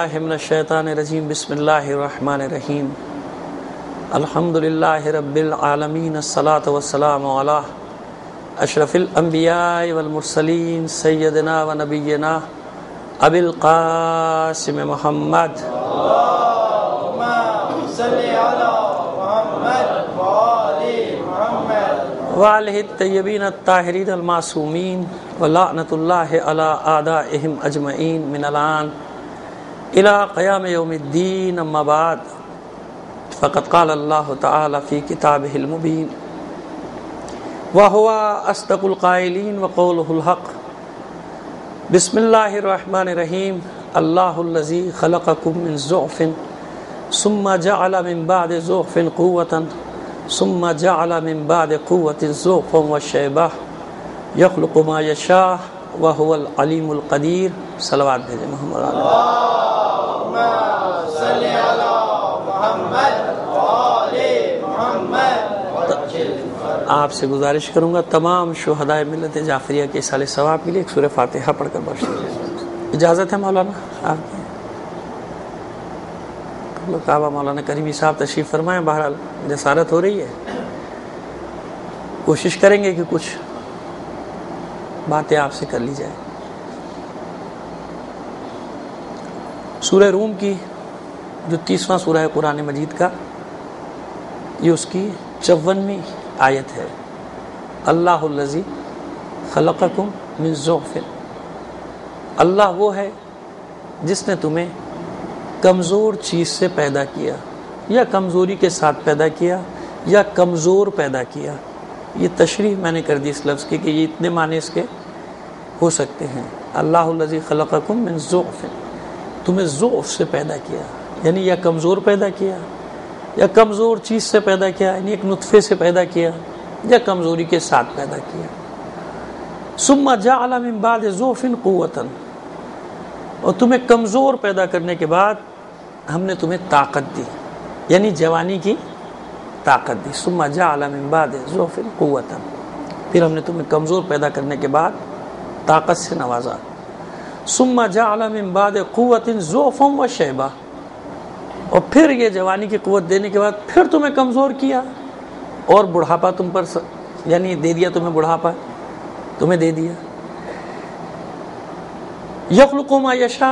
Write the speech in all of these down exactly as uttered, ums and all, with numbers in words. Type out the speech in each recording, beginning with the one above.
باللہ من الشیطان الرجیم بسم اللہ الرحمن الرحیم الحمد للہ رب العالمین الصلاۃ والسلام علی اشرف الانبیاء والمرسلین سیدنا و نبینا ابی القاسم محمد اللہم صلی علی محمد وآل محمد وآلہ الطیبین الطاہرین المعصومین ولعنۃ اللہ علی اعدائہم اجمعین من الآن الى قیام یوم الدین. اما بعد فقد قال اللہ تعالی فی کتابہ المبین وہو اصدق القائلین وقولہ الحق. بسم اللہ الرحمن الرحیم. اللہ الذی خلقکم من ضعف ثم جعل من بعد ضعف قوة ثم جعل من بعد قوة ضعفا وشیبہ یخلق ما یشاء وهو العلیم القدیر. صلوات بھیجیں محمد علیہ. اللہم صلی علی محمد وآل محمد. آپ سے گزارش کروں گا تمام شہدائے ملت جعفریہ کے سال ثواب کے لیے ایک سورہ فاتحہ پڑھ کر بخش دیجیے. اجازت ہے مولانا آپ کی؟ کعبہ مولانا کریمی صاحب تشریف فرمائیں. بہرحال جسارت ہو رہی ہے, کوشش کریں گے کہ کچھ باتیں آپ سے کر لی جائے. سورہ روم کی جو تیسواں سورہ ہے قرآن مجید کا, یہ اس کی چونویں آیت ہے. اللہ الذی خلقکم من ضعف. اللہ وہ ہے جس نے تمہیں کمزور چیز سے پیدا کیا, یا کمزوری کے ساتھ پیدا کیا, یا کمزور پیدا کیا. یہ تشریح میں نے کر دی اس لفظ کی کہ یہ اتنے معنی اس کے ہو سکتے ہیں. اللہ الذی خلقکم من ضعف, تمہیں ضعف سے پیدا کیا یعنی یا کمزور پیدا کیا, یا کمزور چیز سے پیدا کیا یعنی ایک نطفے سے پیدا کیا, یا کمزوری کے ساتھ پیدا کیا. ثم جعل من بعد ضعف قوة, اور تمہیں کمزور پیدا کرنے کے بعد ہم نے تمہیں طاقت دی یعنی جوانی کی طاقت دی. ثم جعل من بعد ضعف قوة, پھر ہم نے تمہیں کمزور پیدا کرنے کے بعد طاقت سے نوازا. ثم جعل من بعد قوة ضعفا وشیبہ, اور پھر یہ جوانی کی قوت دینے کے بعد پھر تمہیں کمزور کیا اور بڑھاپا تم پر س... یعنی دے دیا تمہیں, بڑھاپا تمہیں دے دیا. یخلق ما یشاء,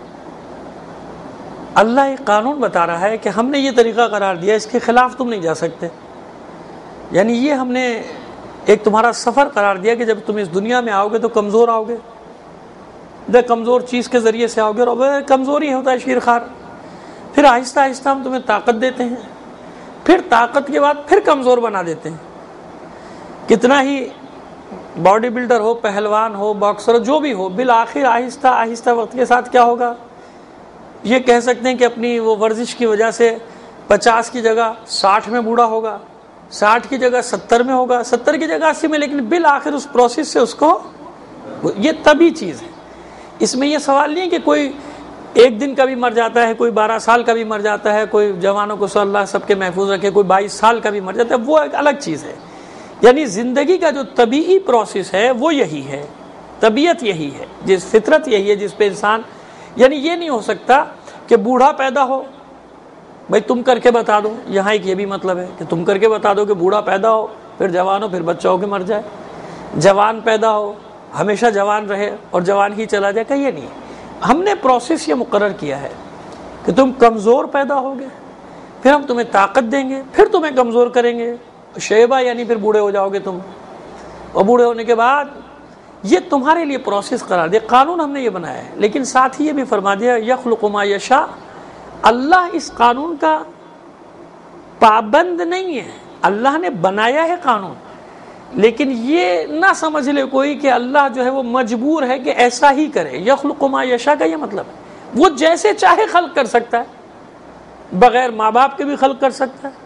اللہ ایک قانون بتا رہا ہے کہ ہم نے یہ طریقہ قرار دیا, اس کے خلاف تم نہیں جا سکتے. یعنی یہ ہم نے ایک تمہارا سفر قرار دیا کہ جب تم اس دنیا میں آؤ گے تو کمزور آؤ گے, دے کمزور چیز کے ذریعے سے آؤ گے, اور کمزوری ہوتا ہے شیرخوار. پھر آہستہ آہستہ ہم تمہیں طاقت دیتے ہیں, پھر طاقت کے بعد پھر کمزور بنا دیتے ہیں. کتنا ہی باڈی بلڈر ہو, پہلوان ہو, باکسر ہو, جو بھی ہو, بالآخر آہستہ آہستہ وقت کے ساتھ کیا ہوگا, یہ کہہ سکتے ہیں کہ اپنی وہ ورزش کی وجہ سے پچاس کی جگہ ساٹھ میں بوڑھا ہوگا, ساٹھ کی جگہ ستر میں ہوگا, ستر کی جگہ اسی میں, لیکن بالآخر اس پروسیس سے اس کو, یہ طبی چیز ہے. اس میں یہ سوال نہیں ہے کہ کوئی ایک دن کا بھی مر جاتا ہے, کوئی بارہ سال کا بھی مر جاتا ہے, کوئی جوانوں کو صلی اللہ سب کے محفوظ رکھے, کوئی بائیس سال کا بھی مر جاتا ہے, وہ ایک الگ چیز ہے. یعنی زندگی کا جو طبیعی پروسیس ہے وہ یہی ہے, طبیعت یہی ہے, جس فطرت یہی ہے جس پہ انسان, یعنی یہ نہیں ہو سکتا کہ بوڑھا پیدا ہو, بھائی تم کر کے بتا دو. یہاں ایک یہ بھی مطلب ہے کہ تم کر کے بتا دو کہ بوڑھا پیدا ہو, پھر جوان ہو, پھر بچہ ہو کے مر جائے. جوان پیدا ہو, ہمیشہ جوان رہے اور جوان ہی چلا جائے, کہ یہ نہیں. ہم نے پروسیس یہ مقرر کیا ہے کہ تم کمزور پیدا ہوگے, پھر ہم تمہیں طاقت دیں گے, پھر تمہیں کمزور کریں گے, شیبہ یعنی پھر بوڑھے ہو جاؤ گے تم, اور بوڑھے ہونے کے بعد یہ تمہارے لیے پروسیس قرار دیا, قانون ہم نے یہ بنایا ہے. لیکن ساتھ ہی یہ بھی فرما دیا یخلق ما یشاء, اللہ اس قانون کا پابند نہیں ہے, اللہ نے بنایا ہے قانون, لیکن یہ نہ سمجھ لے کوئی کہ اللہ جو ہے وہ مجبور ہے کہ ایسا ہی کرے. یخلق ما یشاء کا یہ مطلب ہے وہ جیسے چاہے خلق کر سکتا ہے, بغیر ماں باپ کے بھی خلق کر سکتا ہے,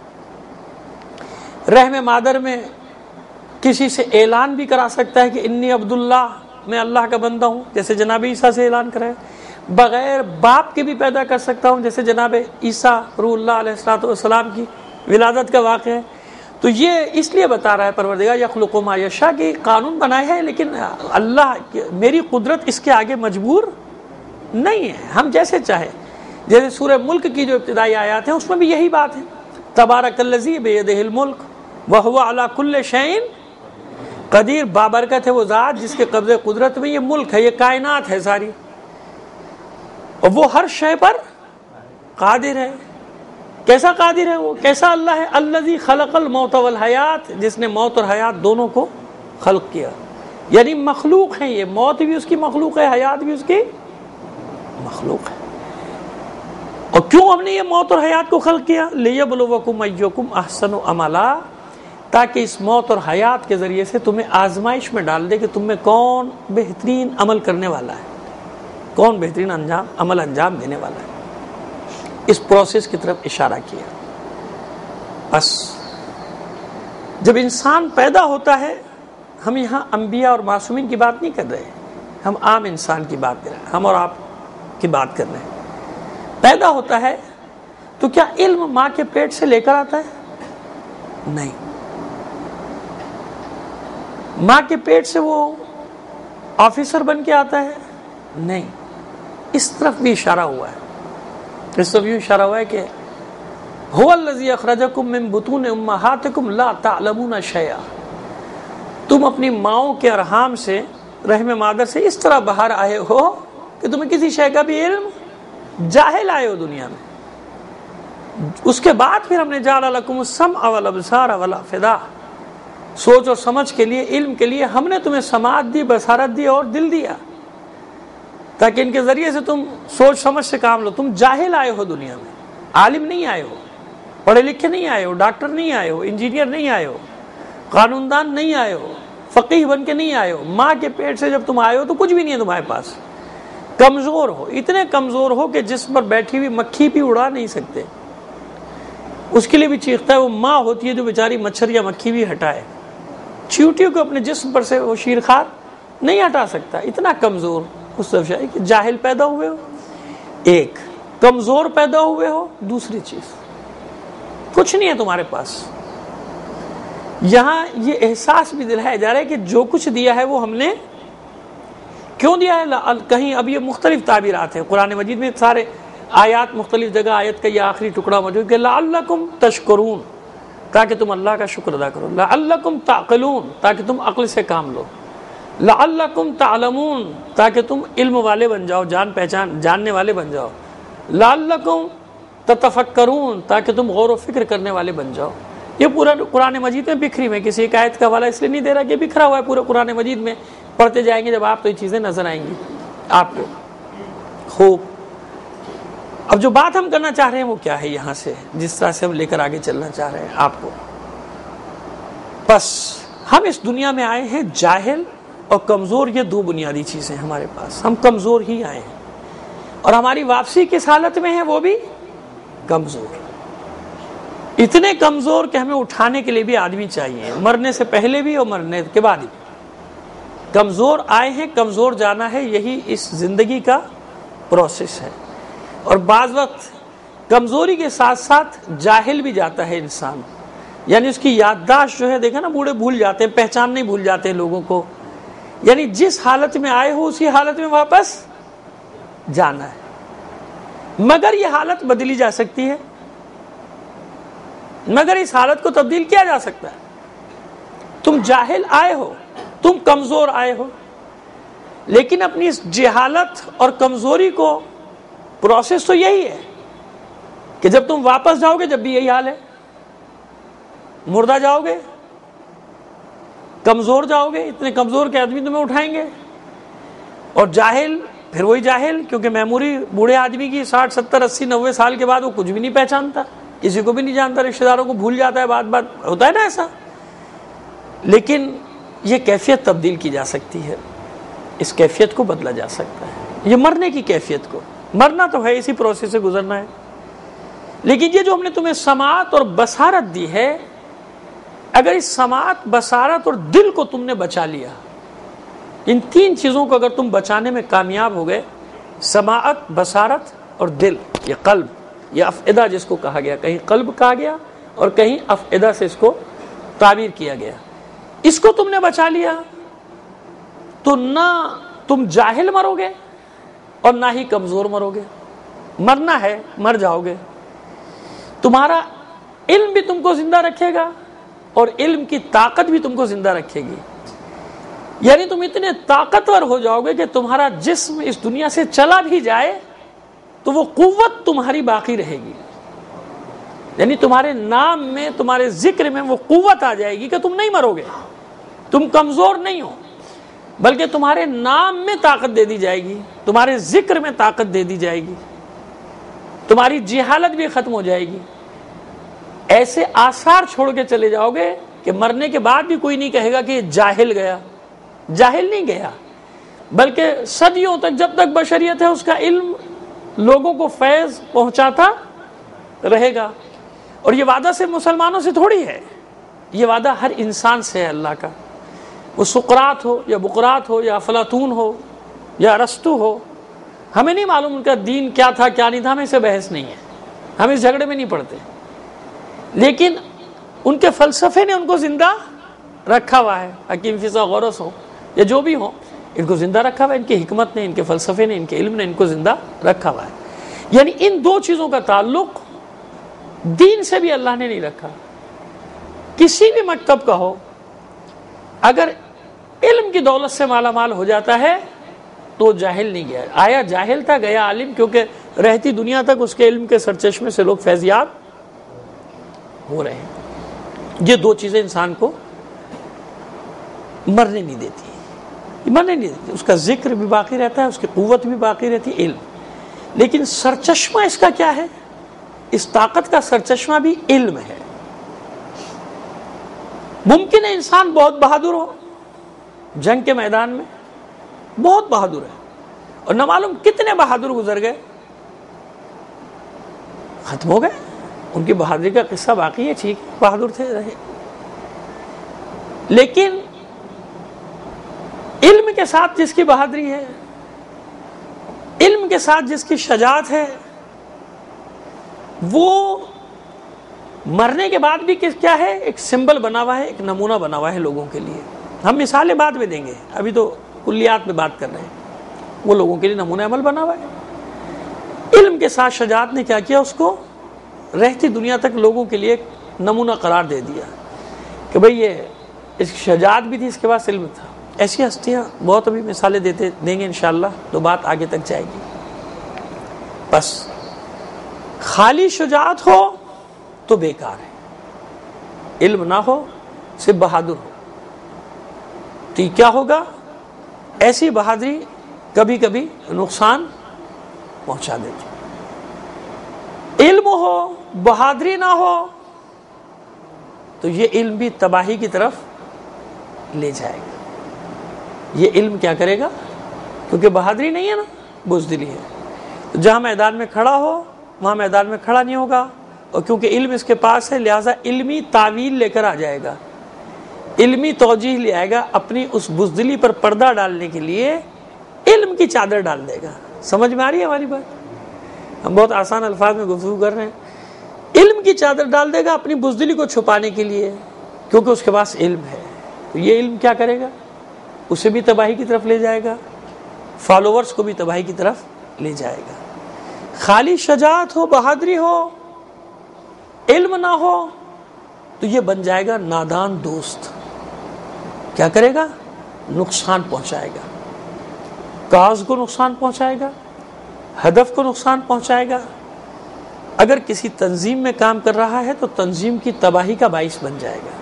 رحم مادر میں کسی سے اعلان بھی کرا سکتا ہے کہ انی عبداللہ, میں اللہ کا بندہ ہوں, جیسے جناب عیسیٰ سے اعلان کرائے. بغیر باپ کے بھی پیدا کر سکتا ہوں, جیسے جناب عیسیٰ روح اللہ علیہ الصلوۃ والسلام کی ولادت کا واقعہ ہے. تو یہ اس لیے بتا رہا ہے پروردگار یخلق ما یشاء کی قانون بنایا ہے, لیکن اللہ میری قدرت اس کے آگے مجبور نہیں ہے, ہم جیسے چاہے. جیسے سورہ ملک کی جو ابتدائی آیات ہیں اس میں بھی یہی بات ہے، تبارک الذی بیدہ الملک وہو علی کل شیء قدیر، بابرکت ہے وہ ذات جس کے قبضے قدرت میں یہ ملک ہے، یہ کائنات ہے ساری، اور وہ ہر شے پر قادر ہے۔ کیسا قادر ہے وہ؟ کیسا اللہ ہے؟ الذی خلق الموت والحیات، جس نے موت اور حیات دونوں کو خلق کیا، یعنی مخلوق ہے، یہ موت بھی اس کی مخلوق ہے، حیات بھی اس کی مخلوق ہے۔ اور کیوں ہم نے یہ موت اور حیات کو خلق کیا؟ لیبلوکم ایکم احسن عملا، تاکہ اس موت اور حیات کے ذریعے سے تمہیں آزمائش میں ڈال دے کہ تم میں کون بہترین عمل کرنے والا ہے، کون بہترین انجام عمل انجام دینے والا ہے۔ اس پروسیس کی طرف اشارہ کیا۔ بس جب انسان پیدا ہوتا ہے، ہم یہاں انبیاء اور معصومین کی بات نہیں کر رہے، ہم عام انسان کی بات کر رہے ہیں، ہم اور آپ کی بات کر رہے ہیں۔ پیدا ہوتا ہے تو کیا علم ماں کے پیٹ سے لے کر آتا ہے؟ نہیں، ماں کے پیٹ سے وہ آفیسر بن کے آتا ہے؟ نہیں۔ اس طرف بھی اشارہ ہوا ہے، اس طرف بھی اشارہ ہوا ہے کہ هو الذی اخرجکم من بطون امہاتکم لا تعلمون شیئا، تم اپنی ماؤں کے ارحام سے، رحم مادر سے اس طرح باہر آئے ہو کہ تمہیں کسی شے کا بھی علم، جاہل آئے ہو دنیا میں۔ اس کے بعد پھر ہم نے جعل لکم السمع والابصار والافئدہ، سوچ اور سمجھ کے لیے، علم کے لیے ہم نے تمہیں سماعت دی، بصارت دی اور دل دیا، تاکہ ان کے ذریعے سے تم سوچ سمجھ سے کام لو۔ تم جاہل آئے ہو دنیا میں، عالم نہیں آئے ہو، پڑھے لکھے نہیں آئے ہو، ڈاکٹر نہیں آئے ہو، انجینئر نہیں آئے ہو، قانون دان نہیں آئے ہو، فقیہ بن کے نہیں آئے ہو۔ ماں کے پیٹ سے جب تم آئے ہو تو کچھ بھی نہیں ہے تمہارے پاس، کمزور ہو، اتنے کمزور ہو کہ جسم پر بیٹھی ہوئی مکھی بھی اڑا نہیں سکتے، اس کے لیے بھی چیختا ہے۔ وہ ماں ہوتی ہے جو بیچاری مچھر یا مکھی بھی ہٹائے، چیونٹیوں کو اپنے جسم پر سے وہ شیرخوار نہیں ہٹا سکتا، اتنا کمزور۔ اس طرف شاید کہ جاہل پیدا ہوئے ہو، ایک کمزور پیدا ہوئے ہو، دوسری چیز کچھ نہیں ہے تمہارے پاس۔ یہاں یہ احساس بھی دلایا جا رہا ہے کہ جو کچھ دیا ہے وہ ہم نے کیوں دیا ہے۔ کہیں اب یہ مختلف تعبیرات ہیں قرآن مجید میں، سارے آیات مختلف جگہ، آیت کا یہ آخری ٹکڑا موجود کہ لعلکم تشکرون، تاکہ تم اللہ کا شکر ادا کرو، لعلکم تعقلون، تاکہ تم عقل سے کام لو، لعلکم تعلمون، تاکہ تم علم والے بن جاؤ، جان پہچان جاننے والے بن جاؤ، لعلکم تتفکرون، تاکہ تم غور و فکر کرنے والے بن جاؤ۔ یہ پورا قرآن مجید میں بکھری میں، کسی ایک آیت کا حوالہ اس لیے نہیں دے رہا کہ بکھرا ہوا ہے پورے قرآن مجید میں، پڑھتے جائیں گے جب آپ تو یہ چیزیں نظر آئیں گی آپ کو خوب۔ اب جو بات ہم کرنا چاہ رہے ہیں وہ کیا ہے یہاں سے، جس طرح سے ہم لے کر آگے چلنا چاہ رہے ہیں آپ کو؟ بس ہم اس دنیا میں آئے ہیں جاہل اور کمزور، یہ دو بنیادی چیزیں ہمارے پاس، ہم کمزور ہی آئے ہیں، اور ہماری واپسی کس حالت میں ہے؟ وہ بھی کمزور، اتنے کمزور کہ ہمیں اٹھانے کے لیے بھی آدمی چاہیے، مرنے سے پہلے بھی اور مرنے کے بعد بھی۔ کمزور آئے ہیں، کمزور جانا ہے، یہی اس زندگی کا پروسیس ہے۔ اور بعض وقت کمزوری کے ساتھ ساتھ جاہل بھی جاتا ہے انسان، یعنی اس کی یادداشت جو ہے، دیکھا نا بوڑھے بھول جاتے ہیں، پہچان نہیں بھول جاتے ہیں لوگوں کو، یعنی جس حالت میں آئے ہو اسی حالت میں واپس جانا ہے، مگر یہ حالت بدلی جا سکتی ہے، مگر اس حالت کو تبدیل کیا جا سکتا ہے۔ تم جاہل آئے ہو، تم کمزور آئے ہو، لیکن اپنی اس جہالت اور کمزوری کو، پروسیس تو یہی ہے کہ جب تم واپس جاؤ گے جب بھی یہی حال ہے، مردہ جاؤ گے، کمزور جاؤ گے، اتنے کمزور کے آدمی تمہیں اٹھائیں گے، اور جاہل پھر وہی جاہل، کیونکہ میموری بوڑھے آدمی کی ساٹھ ستر اسی نوے سال کے بعد وہ کچھ بھی نہیں پہچانتا، کسی کو بھی نہیں جانتا، رشتہ داروں کو بھول جاتا ہے، بات بات ہوتا ہے نا ایسا۔ لیکن یہ کیفیت تبدیل کی جا سکتی ہے، اس کیفیت کو بدلا جا سکتا ہے، یہ مرنے کی کیفیت کو، مرنا تو ہے، اسی پروسیس سے گزرنا ہے، لیکن یہ جو ہم نے تمہیں سماعت اور بصارت دی ہے، اگر اس سماعت، بصارت اور دل کو تم نے بچا لیا، ان تین چیزوں کو اگر تم بچانے میں کامیاب ہو گئے، سماعت، بصارت اور دل، یہ قلب، یہ افئدہ جس کو کہا گیا، کہیں قلب کہا گیا اور کہیں افئدہ سے اس کو تعبیر کیا گیا، اس کو تم نے بچا لیا تو نہ تم جاہل مرو گے اور نہ ہی کمزور مرو گے، مرنا ہے، مر جاؤ گے، تمہارا علم بھی تم کو زندہ رکھے گا اور علم کی طاقت بھی تم کو زندہ رکھے گی. یعنی تم اتنے طاقتور ہو جاؤ گے کہ تمہارا جسم اس دنیا سے چلا بھی جائے تو وہ قوت تمہاری باقی رہے گی. یعنی تمہارے نام میں، تمہارے ذکر میں وہ قوت آ جائے گی کہ تم نہیں مرو گے، تم کمزور نہیں ہو، بلکہ تمہارے نام میں طاقت دے دی جائے گی، تمہارے ذکر میں طاقت دے دی جائے گی، تمہاری جہالت بھی ختم ہو جائے گی. ایسے آثار چھوڑ کے چلے جاؤ گے کہ مرنے کے بعد بھی کوئی نہیں کہے گا کہ یہ جاہل گیا. جاہل نہیں گیا، بلکہ صدیوں تک جب تک بشریت ہے اس کا علم لوگوں کو فیض پہنچاتا رہے گا. اور یہ وعدہ صرف مسلمانوں سے تھوڑی ہے، یہ وعدہ ہر انسان سے ہے اللہ کا. وہ سقراط ہو یا بقراط ہو یا افلاطون ہو یا ارسطو ہو، ہمیں نہیں معلوم ان کا دین کیا تھا کیا نہیں تھا، ہمیں اسے بحث نہیں ہے، ہم اس جھگڑے میں نہیں پڑتے. لیکن ان کے فلسفے نے ان کو زندہ رکھا ہوا ہے. حکیم فیثاغورس ہو یا جو بھی ہو، ان کو زندہ رکھا ہوا ہے، ان کی حکمت نے، ان کے فلسفے نے، ان کے علم نے ان کو زندہ رکھا ہوا ہے. یعنی ان دو چیزوں کا تعلق دین سے بھی اللہ نے نہیں رکھا. کسی بھی مکتب کا ہو، اگر علم کی دولت سے مالا مال ہو جاتا ہے تو جاہل نہیں گیا. آیا جاہل تھا، گیا عالم، کیونکہ رہتی دنیا تک اس کے علم کے سرچشمے سے لوگ فیضیاب ہو رہے ہیں. یہ دو چیزیں انسان کو مرنے نہیں دیتی، مرنے نہیں دیتی. اس کا ذکر بھی باقی رہتا ہے، اس کی قوت بھی باقی رہتی ہے، علم. لیکن سرچشمہ اس کا کیا ہے؟ اس طاقت کا سرچشمہ بھی علم ہے. ممکن ہے انسان بہت بہادر ہو، جنگ کے میدان میں بہت بہادر ہے، اور نہ معلوم کتنے بہادر گزر گئے، ختم ہو گئے. ان کی بہادری کا قصہ باقی ہے، ٹھیک ہے، بہادر تھے، رہے. لیکن علم کے ساتھ جس کی بہادری ہے، علم کے ساتھ جس کی شجاعت ہے، وہ مرنے کے بعد بھی کیا ہے؟ ایک سمبل بنا ہوا ہے، ایک نمونہ بنا ہوا ہے لوگوں کے لیے. ہم مثالیں بعد میں دیں گے، ابھی تو کلیات میں بات کر رہے ہیں. وہ لوگوں کے لیے نمونہ عمل بنا ہوا ہے. علم کے ساتھ شجاعت نے کیا کیا؟ اس کو رہتی دنیا تک لوگوں کے لیے ایک نمونہ قرار دے دیا کہ بھئی یہ اس کی شجاعت بھی تھی، اس کے پاس علم تھا. ایسی ہستیاں بہت ابھی مثالیں دیتے دیں گے انشاءاللہ، تو بات آگے تک جائے گی. بس خالی شجاعت ہو تو بیکار ہے، علم نہ ہو، صرف بہادر ہو تو کیا ہوگا؟ ایسی بہادری کبھی کبھی نقصان پہنچا دیتی. علم ہو، بہادری نہ ہو تو یہ علم بھی تباہی کی طرف لے جائے گا. یہ علم کیا کرے گا؟ کیونکہ بہادری نہیں ہے نا، بزدلی ہے. تو جہاں میدان میں کھڑا ہو وہاں میدان میں کھڑا نہیں ہوگا، اور کیونکہ علم اس کے پاس ہے لہٰذا علمی تعویل لے کر آ جائے گا، علمی توجیہ لے آئے گا. اپنی اس بزدلی پر پردہ ڈالنے کے لیے علم کی چادر ڈال دے گا. سمجھ میں آ رہی ہے ہماری بات؟ ہم بہت آسان الفاظ میں گفتگو کر رہے ہیں. علم کی چادر ڈال دے گا اپنی بزدلی کو چھپانے کے لیے، کیونکہ اس کے پاس علم ہے. تو یہ علم کیا کرے گا؟ اسے بھی تباہی کی طرف لے جائے گا، فالوورز کو بھی تباہی کی طرف لے جائے گا. خالی شجاعت ہو، بہادری ہو، علم نہ ہو تو یہ بن جائے گا نادان دوست. کیا کرے گا؟ نقصان پہنچائے گا، کاز کو نقصان پہنچائے گا، ہدف کو نقصان پہنچائے گا. اگر کسی تنظیم میں کام کر رہا ہے تو تنظیم کی تباہی کا باعث بن جائے گا.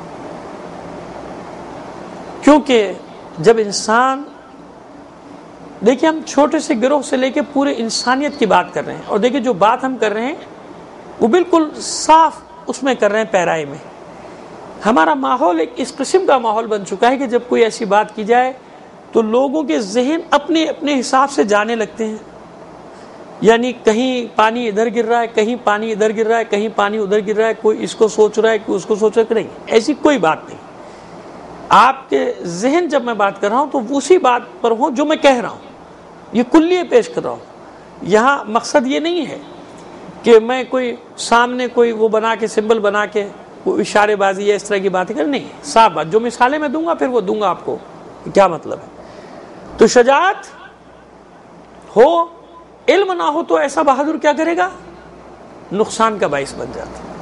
کیونکہ جب انسان، دیکھیں ہم چھوٹے سے گروہ سے لے کے پورے انسانیت کی بات کر رہے ہیں، اور دیکھیں جو بات ہم کر رہے ہیں وہ بالکل صاف اس میں کر رہے ہیں، پیرائے میں. ہمارا ماحول ایک اس قسم کا ماحول بن چکا ہے کہ جب کوئی ایسی بات کی جائے تو لوگوں کے ذہن اپنے اپنے حساب سے جانے لگتے ہیں. یعنی کہیں پانی ادھر گر رہا ہے، کہیں پانی ادھر گر رہا ہے، کہیں پانی ادھر گر رہا ہے، کوئی اس کو سوچ رہا ہے، کوئی اس کو سوچ رہا ہے. کہ نہیں، ایسی کوئی بات نہیں. آپ کے ذہن جب میں بات کر رہا ہوں تو اسی بات پر ہوں جو میں کہہ رہا ہوں، یہ کلیے پیش کر رہا ہوں. یہاں مقصد یہ نہیں ہے کہ میں کوئی سامنے کوئی وہ بنا کے سمبل بنا کے کوئی اشارے بازی یا اس طرح کی باتیں کر، نہیں. صاف بات، جو مثالیں میں دوں گا پھر وہ دوں گا آپ کو کیا مطلب ہے. تو شجاعت ہو علم نہ ہو تو ایسا بہادر کیا کرے گا؟ نقصان کا باعث بن جاتا ہے،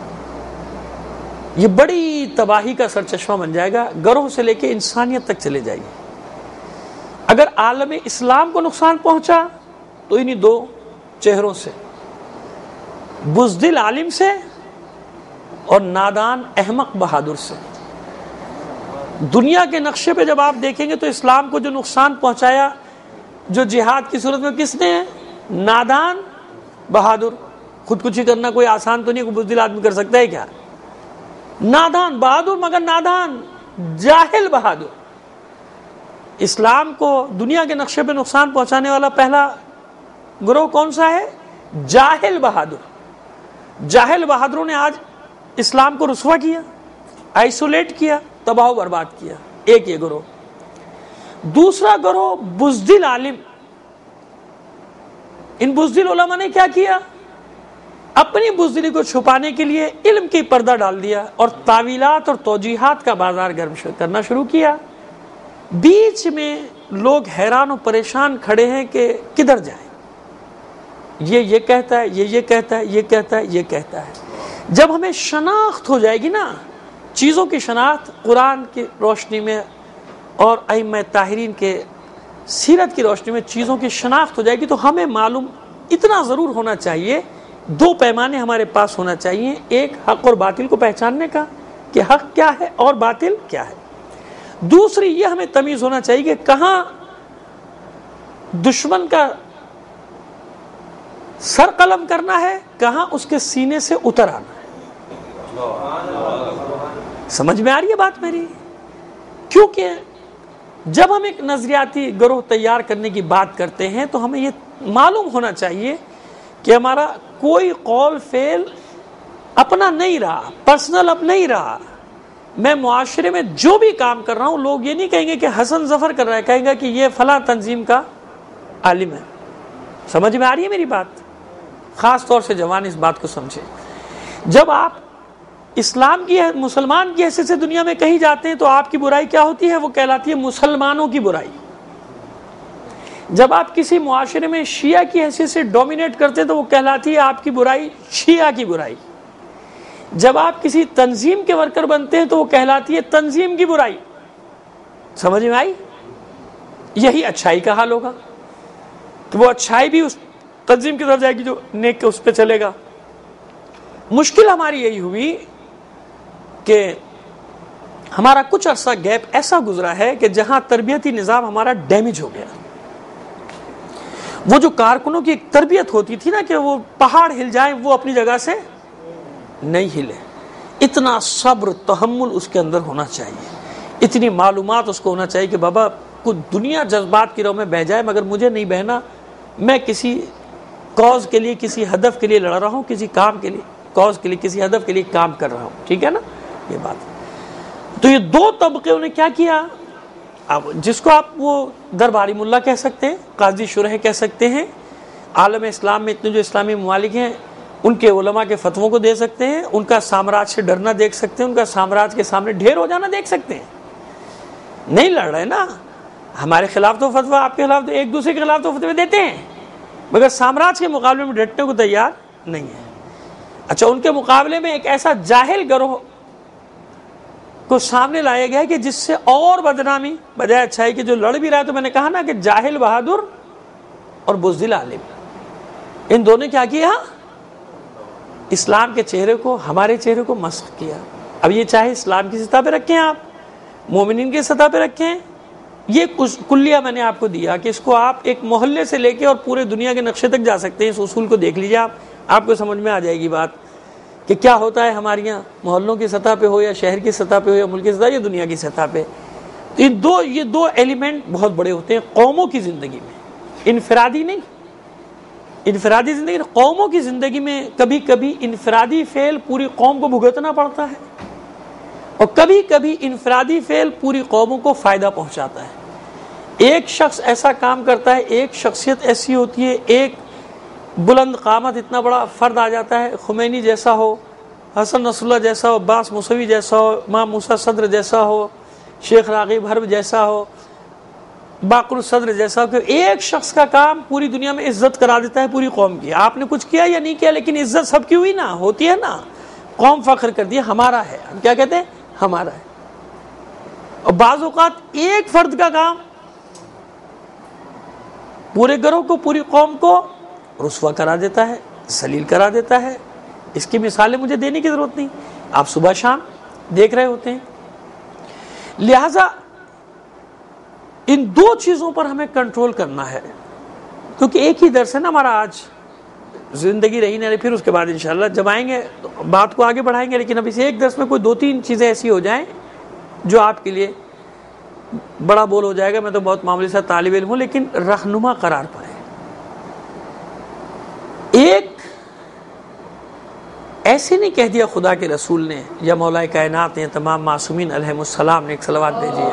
یہ بڑی تباہی کا سرچشمہ بن جائے گا، گروہ سے لے کے انسانیت تک چلے جائے گی۔ اگر عالم اسلام کو نقصان پہنچا تو انہی دو چہروں سے، بزدل عالم سے اور نادان احمق بہادر سے۔ دنیا کے نقشے پہ جب آپ دیکھیں گے تو اسلام کو جو نقصان پہنچایا جو جہاد کی صورت میں کس نے ہے؟ نادان بہادر۔ خودکشی کرنا کوئی آسان تو نہیں، کوئی بزدل آدمی کر سکتا ہے کیا؟ نادان بہادر، مگر نادان جاہل بہادر۔ اسلام کو دنیا کے نقشے پہ نقصان پہنچانے والا پہلا گروہ کون سا ہے؟ جاہل بہادر۔ جاہل بہادروں نے آج اسلام کو رسوا کیا، آئسولیٹ کیا، تباہ و برباد کیا، ایک یہ گروہ۔ دوسرا گروہ بزدل عالم۔ ان بزدل علماء نے کیا کیا؟ اپنی بزدلی کو چھپانے کے لیے علم کی پردہ ڈال دیا اور تعویلات اور توجیحات کا بازار گرم کرنا شروع کیا۔ بیچ میں لوگ حیران و پریشان کھڑے ہیں کہ کدھر جائیں، یہ یہ کہتا ہے، یہ یہ کہتا ہے، یہ کہتا ہے، یہ کہتا ہے۔ جب ہمیں شناخت ہو جائے گی نا، چیزوں کی شناخت قرآن کی روشنی میں اور ائمہ طاہرین کے سیرت کی روشنی میں چیزوں کی شناخت ہو جائے گی تو ہمیں معلوم اتنا ضرور ہونا چاہیے، دو پیمانے ہمارے پاس ہونا چاہیے، ایک حق اور باطل کو پہچاننے کا کہ حق کیا ہے اور باطل کیا ہے، دوسری یہ ہمیں تمیز ہونا چاہیے کہ کہاں دشمن کا سر قلم کرنا ہے، کہاں اس کے سینے سے اتر آنا ہے۔ سمجھ میں آ رہی ہے بات میری؟ کیونکہ جب ہم ایک نظریاتی گروہ تیار کرنے کی بات کرتے ہیں تو ہمیں یہ معلوم ہونا چاہیے کہ ہمارا کوئی قول فعل اپنا نہیں رہا، پرسنل اب نہیں رہا۔ میں معاشرے میں جو بھی کام کر رہا ہوں، لوگ یہ نہیں کہیں گے کہ حسن ظفر کر رہا ہے، کہیں گا کہ یہ فلاں تنظیم کا عالم ہے۔ سمجھ میں آ رہی ہے میری بات؟ خاص طور سے جوان اس بات کو سمجھے، جب آپ اسلام کی مسلمان کی حیثیت سے دنیا میں کہیں جاتے ہیں تو آپ کی برائی کیا ہوتی ہے؟ وہ کہلاتی ہے مسلمانوں کی برائی۔ جب آپ کسی معاشرے میں شیعہ کی حیثیت سے ڈومینیٹ کرتے ہیں تو وہ کہلاتی ہے آپ کی برائی شیعہ کی برائی۔ جب آپ کسی تنظیم کے ورکر بنتے ہیں تو وہ کہلاتی ہے تنظیم کی برائی۔ سمجھ میں آئی؟ یہی اچھائی کا حال ہوگا کہ وہ اچھائی بھی اس تنظیم کی طرف جائے گی جو نیک کے اس پہ چلے گا۔ مشکل ہماری یہی ہوئی کہ ہمارا کچھ عرصہ گیپ ایسا گزرا ہے کہ جہاں تربیتی نظام ہمارا ڈیمیج ہو گیا۔ وہ جو کارکنوں کی ایک تربیت ہوتی تھی نا کہ وہ پہاڑ ہل جائیں وہ اپنی جگہ سے نہیں ہلے، اتنا صبر تحمل اس کے اندر ہونا چاہیے، اتنی معلومات اس کو ہونا چاہیے کہ بابا کچھ دنیا جذبات کی رو میں بہہ جائے مگر مجھے نہیں بہنا، میں کسی کاز کے لیے، کسی ہدف کے لیے لڑ رہا ہوں، کسی کام کے لیے، کاز کے لیے، کسی ہدف کے لیے کام کر رہا ہوں۔ ٹھیک ہے نا یہ بات؟ تو یہ دو طبقے نے کیا کیا، اب جس کو آپ وہ درباری ملا کہہ سکتے ہیں، قاضی شرح کہہ سکتے ہیں، عالم اسلام میں اتنے جو اسلامی ممالک ہیں ان کے علماء کے فتووں کو دے سکتے ہیں، ان کا سامراج سے ڈرنا دیکھ سکتے ہیں، ان کا سامراج کے سامنے ڈھیر ہو جانا دیکھ سکتے ہیں۔ نہیں لڑ رہے نا، ہمارے خلاف تو فتوا، آپ کے خلاف تو، ایک دوسرے کے خلاف تو فتوے دیتے ہیں مگر سامراج کے مقابلے میں ڈٹنے کو تیار نہیں ہے۔ اچھا، ان کے مقابلے میں ایک ایسا جاہل گروہ کو سامنے لایا گیا ہے کہ جس سے اور بدنامی بجائے اچھائی کہ جو لڑ بھی رہا ہے، تو میں نے کہا نا کہ جاہل بہادر اور بزدل عالم، ان دونوں نے کیا کیا؟ اسلام کے چہرے کو، ہمارے چہرے کو مسخ کیا۔ اب یہ چاہے اسلام کی سطح پہ رکھیں، آپ مومنین کی سطح پہ رکھیں، یہ کلیہ میں نے آپ کو دیا کہ اس کو آپ ایک محلے سے لے کے اور پورے دنیا کے نقشے تک جا سکتے ہیں۔ اس اصول کو دیکھ لیجیے آپ، آپ کو سمجھ میں آ جائے گی بات کہ کیا ہوتا ہے ہمارے یہاں، محلوں کی سطح پہ ہو یا شہر کی سطح پہ ہو یا ملک کی سطح یا دنیا کی سطح پہ۔ یہ دو یہ دو ایلیمنٹ بہت بڑے ہوتے ہیں قوموں کی زندگی میں، انفرادی نہیں، انفرادی زندگی، قوموں کی زندگی میں کبھی کبھی انفرادی فعل پوری قوم کو بھگتنا پڑتا ہے اور کبھی کبھی انفرادی فعل پوری قوموں کو فائدہ پہنچاتا ہے۔ ایک شخص ایسا کام کرتا ہے، ایک شخصیت ایسی ہوتی ہے، ایک بلند قامت اتنا بڑا فرد آ جاتا ہے، خمینی جیسا ہو، حسن نصر اللہ جیسا ہو، عباس موسوی جیسا ہو، امام موسیٰ صدر جیسا ہو، شیخ راغب حرب جیسا ہو، باقر الصدر جیسا کہ ایک شخص کا کام پوری دنیا میں عزت کرا دیتا ہے پوری قوم کی. آپ نے کچھ کیا یا نہیں کیا لیکن عزت سب کی ہوئی نا, ہوتی ہے نا. قوم فخر کر دیا ہمارا ہے, ہم کیا کہتے ہیں ہمارا ہے. اور بعض اوقات ایک فرد کا کام پورے گروہ کو پوری قوم کو رسوا کرا دیتا ہے, ذلیل کرا دیتا ہے. اس کی مثالیں مجھے دینے کی ضرورت نہیں, آپ صبح شام دیکھ رہے ہوتے ہیں. لہذا ان دو چیزوں پر ہمیں کنٹرول کرنا ہے, کیونکہ ایک ہی درس ہے نا ہمارا آج. زندگی رہی نہیں, پھر اس کے بعد انشاءاللہ جب آئیں گے تو بات کو آگے بڑھائیں گے, لیکن اب اس ایک درس میں کوئی دو تین چیزیں ایسی ہو جائیں جو آپ کے لیے بڑا بول ہو جائے گا. میں تو بہت معمولی سا طالب علم ہوں لیکن رہنما قرار پائے. ایک ایسے نہیں کہہ دیا خدا کے رسول نے یا مولا کائنات نے, تمام معصومین علیہ السلام نے. ایک صلوات بھیجیے.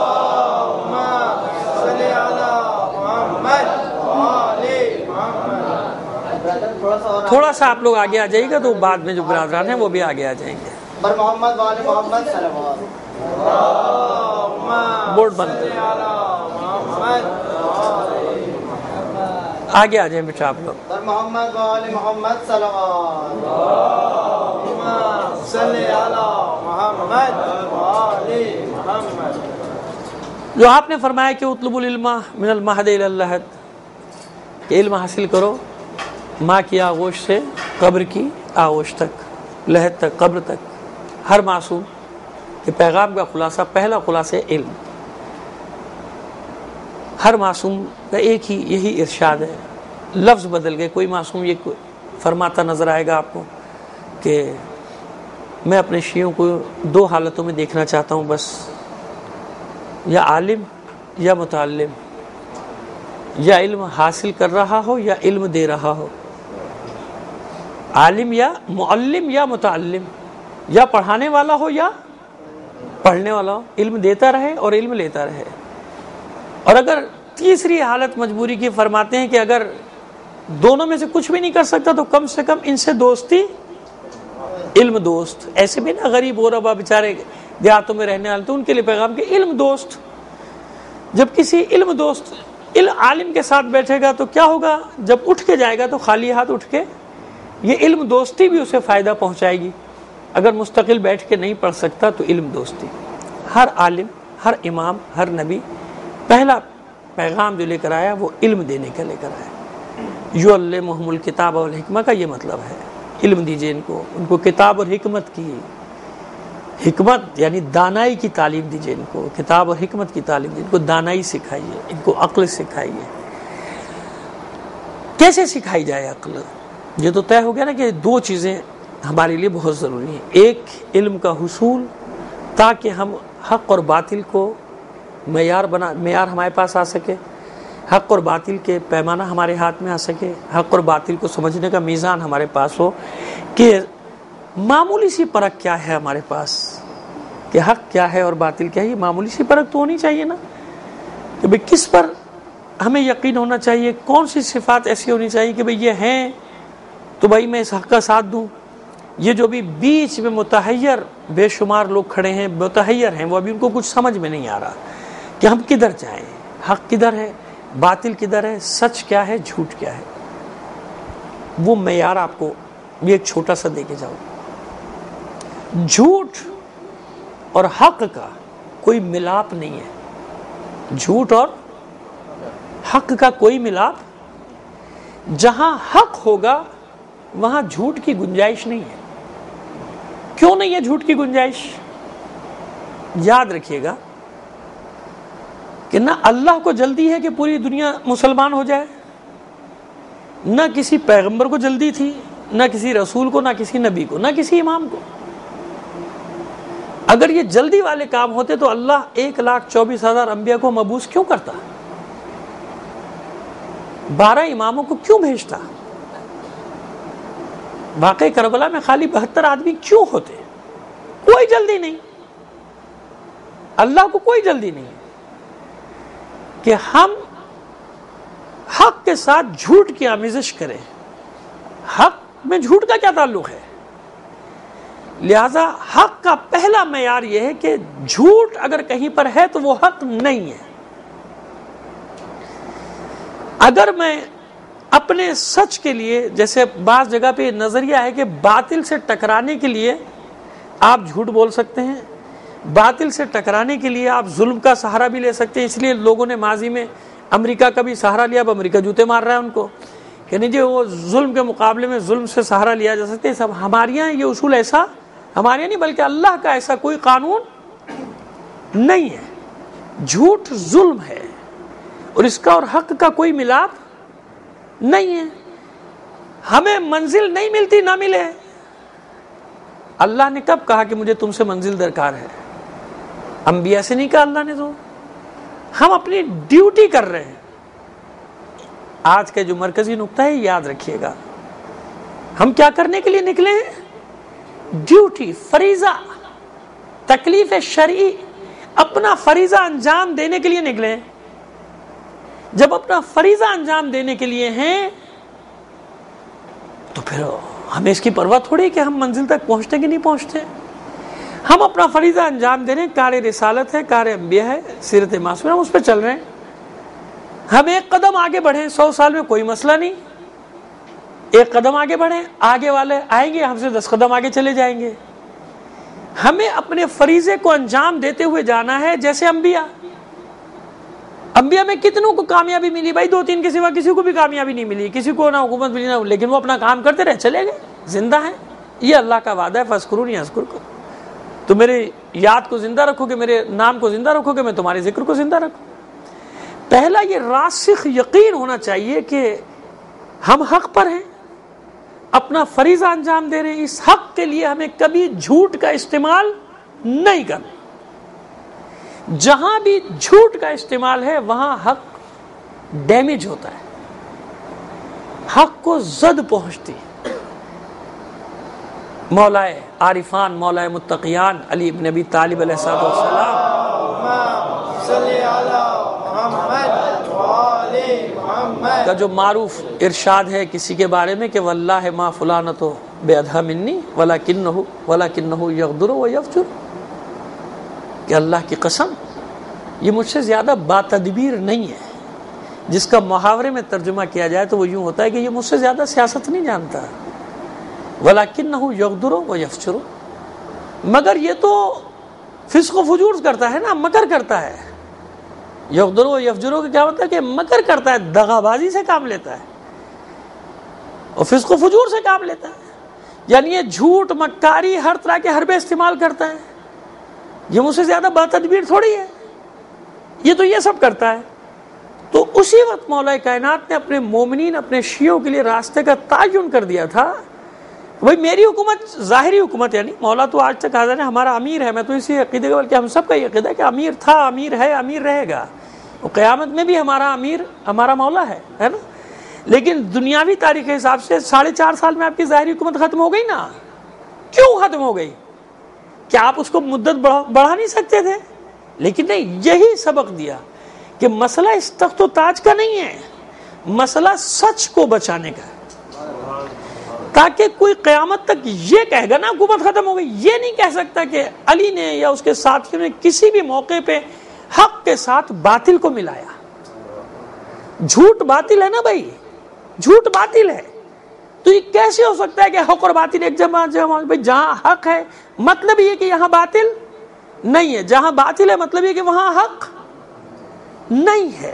تھوڑا سا آپ لوگ آگے آ جائیے گا تو بعد میں جو برادران ہیں وہ بھی آگے آ جائیں گے. پر محمد والے محمد صلوات. بورڈ بند کریں, آگے آ جائیں بیٹا آپ لوگ. پر محمد والے محمد صلوات. صلی علی محمد والے محمد. جو آپ نے فرمایا کہ اطلب العلم من المہد الی اللحد, کہ علم حاصل کرو ماں کی آغوش سے قبر کی آغوش تک, لحد تک, قبر تک. ہر معصوم کے پیغام کا خلاصہ, پہلا خلاصہ علم. ہر معصوم کا ایک ہی یہی ارشاد ہے. لفظ بدل گئے, کوئی معصوم یہ فرماتا نظر آئے گا آپ کو کہ میں اپنے شیعوں کو دو حالتوں میں دیکھنا چاہتا ہوں بس, یا عالم یا متعلم, یا علم حاصل کر رہا ہو یا علم دے رہا ہو. عالم یا معلم یا متعلم, یا پڑھانے والا ہو یا پڑھنے والا ہو, علم دیتا رہے اور علم لیتا رہے. اور اگر تیسری حالت مجبوری کی فرماتے ہیں کہ اگر دونوں میں سے کچھ بھی نہیں کر سکتا تو کم سے کم ان سے دوستی, علم دوست. ایسے بھی نا غریب اور ابا بیچارے دیہاتوں میں رہنے والے تو ان کے لیے پیغام کہ علم دوست. جب کسی علم دوست علم عالم کے ساتھ بیٹھے گا تو کیا ہوگا, جب اٹھ کے جائے گا تو خالی ہاتھ اٹھ کے, یہ علم دوستی بھی اسے فائدہ پہنچائے گی. اگر مستقل بیٹھ کے نہیں پڑھ سکتا تو علم دوستی. ہر عالم, ہر امام, ہر نبی پہلا پیغام جو لے کر آیا وہ علم دینے کا لے کر آیا. یعلمہم الکتاب والحکمہ کا یہ مطلب ہے, علم دیجئے ان کو, ان کو کتاب اور حکمت کی, حکمت یعنی دانائی کی تعلیم دیجئے ان کو, کتاب اور حکمت کی تعلیم دیجئے ان کو, دانائی سکھائیے, ان کو عقل سکھائیے. کیسے سکھائی جائے عقل؟ یہ تو طے ہو گیا نا کہ دو چیزیں ہمارے لیے بہت ضروری ہیں. ایک علم کا حصول تاکہ ہم حق اور باطل کو معیار بنا معیار ہمارے پاس آ سکے, حق اور باطل کے پیمانہ ہمارے ہاتھ میں آ سکے, حق اور باطل کو سمجھنے کا میزان ہمارے پاس ہو کہ معمولی سی پرکھ کیا ہے ہمارے پاس, کہ حق کیا ہے اور باطل کیا ہے. یہ معمولی سی پرکھ تو ہونی چاہیے نا, کہ بھئی کس پر ہمیں یقین ہونا چاہیے, کون سی صفات ایسی ہونی چاہیے کہ بھئی یہ ہیں تو بھائی میں اس حق کا ساتھ دوں. یہ جو بھی بیچ میں متحیر بے شمار لوگ کھڑے ہیں, متحیر ہیں, وہ ابھی ان کو کچھ سمجھ میں نہیں آ رہا کہ ہم کدھر جائیں, حق کدھر ہے, باطل کدھر ہے, سچ کیا ہے, جھوٹ کیا ہے. وہ معیار آپ کو یہ ایک چھوٹا سا دے کے جاؤ. جھوٹ اور حق کا کوئی ملاپ نہیں ہے, جھوٹ اور حق کا کوئی ملاپ. جہاں حق ہوگا وہاں جھوٹ کی گنجائش نہیں ہے. کیوں نہیں ہے جھوٹ کی گنجائش؟ یاد رکھیے گا کہ نہ اللہ کو جلدی ہے کہ پوری دنیا مسلمان ہو جائے, نہ کسی پیغمبر کو جلدی تھی, نہ کسی رسول کو, نہ کسی نبی کو, نہ کسی امام کو. اگر یہ جلدی والے کام ہوتے تو اللہ ایک لاکھ چوبیس ہزار انبیاء کو مبعوث کیوں کرتا, بارہ اماموں کو کیوں بھیجتا, واقعی کربلا میں خالی بہتر آدمی کیوں ہوتے؟ کوئی جلدی نہیں, اللہ کو کوئی جلدی نہیں کہ ہم حق کے ساتھ جھوٹ کی آمیزش کریں. حق میں جھوٹ کا کیا تعلق ہے؟ لہذا حق کا پہلا معیار یہ ہے کہ جھوٹ اگر کہیں پر ہے تو وہ حق نہیں ہے. اگر میں اپنے سچ کے لیے، جیسے بعض جگہ پہ نظریہ ہے کہ باطل سے ٹکرانے کے لیے آپ جھوٹ بول سکتے ہیں، باطل سے ٹکرانے کے لیے آپ ظلم کا سہارا بھی لے سکتے ہیں، اس لیے لوگوں نے ماضی میں امریکہ کا بھی سہارا لیا، اب امریکہ جوتے مار رہا ہے ان کو کہ نہیں جی وہ ظلم کے مقابلے میں ظلم سے سہارا لیا جا سکتا ہے. سب ہمارے یہاں یہ اصول ایسا، ہمارے نہیں بلکہ اللہ کا ایسا کوئی قانون نہیں ہے. جھوٹ ظلم ہے اور اس کا اور حق کا کوئی ملاپ نہیں ہے. ہمیں منزل نہیں ملتی، نہ ملے. اللہ نے کب کہا کہ مجھے تم سے منزل درکار ہے؟ انبیاء سے نہیں کہا اللہ نے. تو ہم اپنی ڈیوٹی کر رہے ہیں. آج کا جو مرکزی نقطہ ہے یاد رکھیے گا، ہم کیا کرنے کے لیے نکلے ہیں؟ ڈیوٹی، فریضہ، تکلیف شرعی، اپنا فریضہ انجام دینے کے لیے نکلے ہیں. جب اپنا فریضہ انجام دینے کے لیے ہیں تو پھر ہمیں اس کی پرواہ تھوڑی کہ ہم منزل تک پہنچتے کہ نہیں پہنچتے. ہم اپنا فریضہ انجام دے رہے ہیں، کار رسالت ہے، کار انبیاء ہے، سیرت معصومہ، ہم اس پہ چل رہے ہیں. ہم ایک قدم آگے بڑھیں، سو سال میں کوئی مسئلہ نہیں. ایک قدم آگے بڑھیں، آگے والے آئیں گے ہم سے دس قدم آگے چلے جائیں گے. ہمیں اپنے فریضے کو انجام دیتے ہوئے جانا ہے. جیسے انبیاء انبیاء میں کتنوں کو کامیابی ملی بھائی؟ دو تین کے سوا کسی کو بھی کامیابی نہیں ملی، کسی کو نہ حکومت ملی نہ، لیکن وہ اپنا کام کرتے رہے، چلے گئے، زندہ ہیں. یہ اللہ کا وعدہ ہے، فاذکرونی اذکرکم. تو میرے یاد کو زندہ رکھو گے، میرے نام کو زندہ رکھو گے، میں تمہارے ذکر کو زندہ رکھوں. پہلا یہ راسخ یقین ہونا چاہیے کہ ہم حق پر ہیں، اپنا فریضہ انجام دے رہے ہیں. اس حق کے لیے ہمیں کبھی جھوٹ کا استعمال نہیں کرنا. جہاں بھی جھوٹ کا استعمال ہے وہاں حق ڈیمیج ہوتا ہے، حق کو زد پہنچتی. مولائے عارفان، مولائے متقیان علی ابن ابی طالب علیہ السلام کا جو معروف ارشاد ہے کسی کے بارے میں کہ واللہ ما فلانتو بے ادھا منی ولکنہ ولکنہ یغدر و یفجر، کہ اللہ کی قسم یہ مجھ سے زیادہ باتدبیر نہیں ہے. جس کا محاورے میں ترجمہ کیا جائے تو وہ یوں ہوتا ہے کہ یہ مجھ سے زیادہ سیاست نہیں جانتا. وَلَكِنَّهُ يَغْدُرُ وَيَفْجُرُ، مگر یہ تو فسق و فجور کرتا ہے نا، مکر کرتا ہے. یغدر و یفجر کا کیا ہوتا ہے کہ مکر کرتا ہے، دغا بازی سے کام لیتا ہے اور فسق و فجور سے کام لیتا ہے. یعنی یہ جھوٹ، مکاری، ہر طرح کے حربے استعمال کرتا ہے. یہ مجھ سے زیادہ باتدبیر تھوڑی ہے، یہ تو یہ سب کرتا ہے. تو اسی وقت مولا کائنات نے اپنے مومنین، اپنے شیعوں کے لیے راستے کا تعین کر دیا تھا. بھائی میری حکومت ظاہری حکومت، یعنی مولا تو آج تک حاضر ہے، ہمارا امیر ہے. میں تو اسی عقیدے کا، بلکہ ہم سب کا یہ عقیدہ ہے کہ امیر تھا، امیر ہے، امیر رہے گا. اور قیامت میں بھی ہمارا امیر ہمارا مولا ہے، ہے نا. لیکن دنیاوی تاریخ کے حساب سے ساڑھے چار سال میں آپ کی ظاہری حکومت ختم ہو گئی نا. کیوں ختم ہو گئی؟ کیا آپ اس کو مدت بڑھا, بڑھا نہیں سکتے تھے؟ لیکن نہیں، یہی سبق دیا کہ مسئلہ اس تخت و تاج کا نہیں ہے، مسئلہ سچ کو بچانے کا ہے. تاکہ کوئی قیامت تک یہ کہے گا نا حکومت ختم ہو گئی، یہ نہیں کہہ سکتا کہ علی نے یا اس کے ساتھیوں نے کسی بھی موقع پہ حق کے ساتھ باطل کو ملایا. جھوٹ باطل ہے نا بھائی، جھوٹ باطل ہے. تو یہ کیسے ہو سکتا ہے کہ حق اور باطل ایک جمع جمع؟ بھائی جہاں حق ہے مطلب یہ کہ یہاں باطل نہیں ہے، جہاں باطل ہے مطلب یہ کہ وہاں حق نہیں ہے.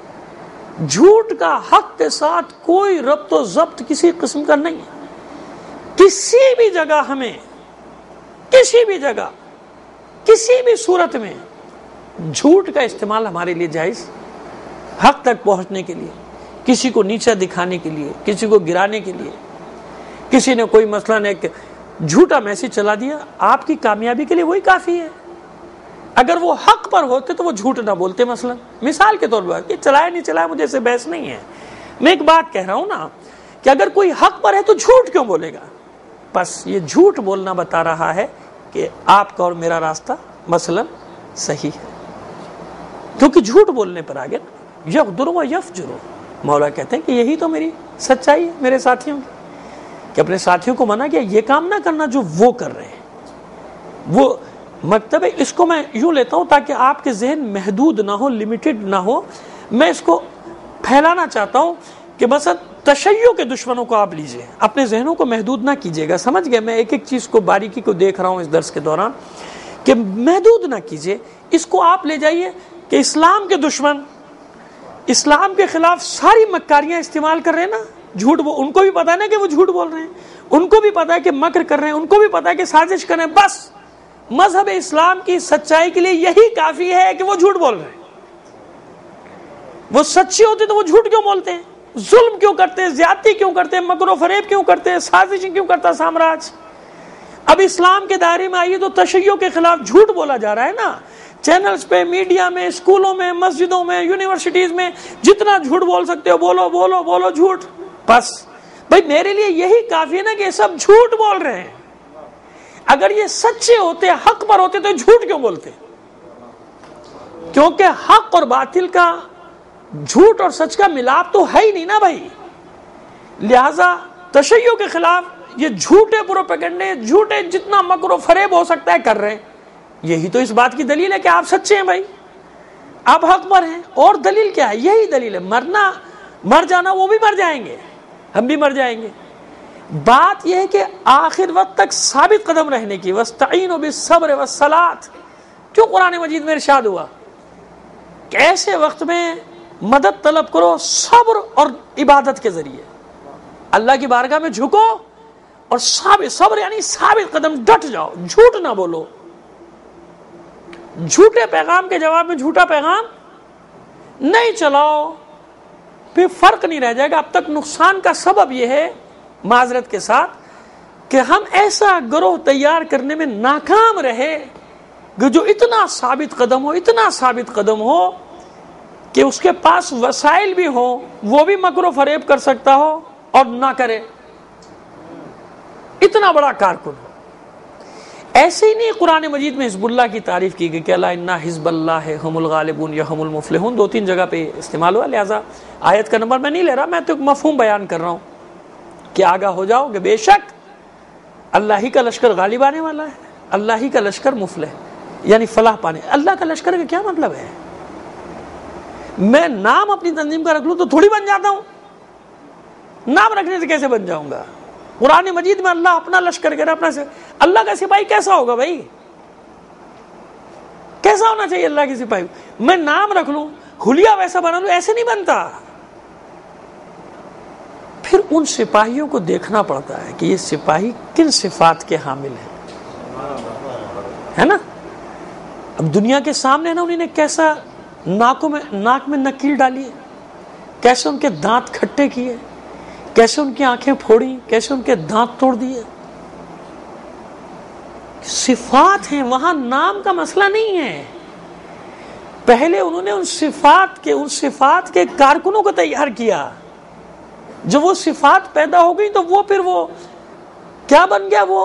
جھوٹ کا حق کے ساتھ کوئی ربط و ضبط کسی قسم کا نہیں ہے. کسی بھی جگہ ہمیں، کسی بھی جگہ، کسی بھی صورت میں جھوٹ کا استعمال ہمارے لیے جائز، حق تک پہنچنے کے لیے، کسی کو نیچا دکھانے کے لیے، کسی کو گرانے کے لیے. کسی نے کوئی مثلاً ایک جھوٹا میسج چلا دیا، آپ کی کامیابی کے لیے وہی کافی ہے. اگر وہ حق پر ہوتے تو وہ جھوٹ نہ بولتے. مثلاً مثال کے طور پر، کہ چلایا نہیں چلایا مجھے اسے بحث نہیں ہے. میں ایک بات کہہ رہا ہوں نا کہ اگر کوئی حق پر ہے تو جھوٹ کیوں بولے گا؟ بس یہ جھوٹ بولنا بتا رہا ہے کہ آپ کا اور میرا راستہ مثلاً صحیح ہے، کیونکہ جھوٹ بولنے پر آگے یغدر و یفجر. مولا کہتے ہیں کہ یہی تو میری سچائی ہے میرے ساتھیوں کی، کہ اپنے ساتھیوں کو منع کیا یہ کام نہ کرنا جو وہ کر رہے ہیں. وہ مکتب ہے، اس کو میں یوں لیتا ہوں تاکہ آپ کے ذہن محدود نہ ہو، لمیٹڈ نہ ہو. میں اس کو پھیلانا چاہتا ہوں کہ بس تشیع کے دشمنوں کو آپ لیجئے، اپنے ذہنوں کو محدود نہ کیجیے گا. سمجھ گئے؟ میں ایک ایک چیز کو باریکی کو دیکھ رہا ہوں اس درس کے دوران کہ محدود نہ کیجیے. اس کو آپ لے جائیے کہ اسلام کے دشمن اسلام کے خلاف ساری مکاریاں استعمال کر رہے ہیں نا، جھوٹ. وہ ان کو بھی پتا ہے نا کہ وہ جھوٹ بول رہے ہیں، ان کو بھی پتا ہے کہ مکر کر رہے ہیں، ان کو بھی پتا ہے کہ سازش کر رہے ہیں. بس مذہب اسلام کی سچائی کے لیے یہی کافی ہے کہ وہ جھوٹ بول رہے ہیں. وہ سچے ہوتے تو وہ جھوٹ کیوں بولتے ہیں؟ ظلم کیوں کرتے ہیں؟ زیادتی کیوں کرتے ہیں؟ مکر و فریب کیوں کرتے ہیں؟ سازشیں کیوں کرتا سامراج؟ اب اسلام کے دائرے میں آئیے تو تشیع کے خلاف جھوٹ بولا جا رہا ہے نا، چینلز پہ، میڈیا میں، اسکولوں میں، مسجدوں میں، یونیورسٹیز میں، جتنا جھوٹ بول سکتے ہو بولو بولو بولو جھوٹ. بس بھائی میرے لیے یہی کافی ہے نا کہ یہ سب جھوٹ بول رہے ہیں. اگر یہ سچے ہوتے، حق پر ہوتے تو جھوٹ کیوں بولتے؟ کیونکہ حق اور باطل کا، جھوٹ اور سچ کا ملاپ تو ہے ہی نہیں نا بھائی. لہذا تشیع کے خلاف یہ جھوٹے پروپیگنڈے، جھوٹے جتنا مکر و فریب ہو سکتا ہے کر رہے ہیں. یہی تو اس بات کی دلیل ہے کہ آپ سچے ہیں بھائی، آپ حق پر ہیں. اور دلیل کیا ہے؟ یہی دلیل ہے. مرنا، مر جانا وہ بھی مر جائیں گے، ہم بھی مر جائیں گے. بات یہ ہے کہ آخر وقت تک ثابت قدم رہنے کی. وَاسْتَعِينُوا بِالصَّبْرِ وَالصَّلَاةِ، کیوں قرآن مجید میں ارشاد ہوا کہ ایسے وقت میں مدد طلب کرو صبر اور عبادت کے ذریعے. اللہ کی بارگاہ میں جھکو اور ثابت، صبر یعنی ثابت قدم، ڈٹ جاؤ، جھوٹ نہ بولو. جھوٹے پیغام کے جواب میں جھوٹا پیغام نہیں چلاؤ، پھر فرق نہیں رہ جائے گا. اب تک نقصان کا سبب یہ ہے، معذرت کے ساتھ، کہ ہم ایسا گروہ تیار کرنے میں ناکام رہے کہ جو اتنا ثابت قدم ہو، اتنا ثابت قدم ہو کہ اس کے پاس وسائل بھی ہوں، وہ بھی مکر و فریب کر سکتا ہو اور نہ کرے. اتنا بڑا کارکن ہو. ایسے ہی نہیں قرآن مجید میں حزب اللہ کی تعریف کی گئی کہ اللہ انا حزب اللہ ہم الغالبون یا ہم المفلحون، دو تین جگہ پہ استعمال ہوا. لہذا آیت کا نمبر میں نہیں لے رہا، میں تو ایک مفہوم بیان کر رہا ہوں کہ آگاہ ہو جاؤ کہ بے شک اللہ ہی کا لشکر غالب آنے والا ہے، اللہ ہی کا لشکر مفلح یعنی فلاح پانے. اللہ کا لشکر کا کیا مطلب ہے؟ میں نام اپنی تنظیم کا رکھ لوں تو تھوڑی بن جاتا ہوں؟ نام رکھنے سے کیسے بن جاؤں گا؟ قرآن مجید میں اللہ اپنا لشکر کہہ رہا، اپنا سے. اللہ کا سپاہی کیسا ہوگا بھائی؟ کیسا ہونا چاہیے اللہ کی سپاہی؟ میں نام رکھ لوں، حلیہ ویسا بنا لوں، ایسے نہیں بنتا. پھر ان سپاہیوں کو دیکھنا پڑتا ہے کہ یہ سپاہی کن صفات کے حامل ہیں، ہے نا. اب دنیا کے سامنے نا انہوں نے کیسا ناکوں میں ناک میں نکیل ڈالی ہے، کیسے ان کے دانت کھٹے کیے، کیسے ان کی آنکھیں پھوڑی، کیسے ان کے دانت توڑ دیے. صفات ہیں وہاں، نام کا مسئلہ نہیں ہے. پہلے انہوں نے ان صفات کے ان صفات کے کارکنوں کو تیار کیا. جب وہ صفات پیدا ہو گئی تو وہ پھر وہ کیا بن گیا؟ وہ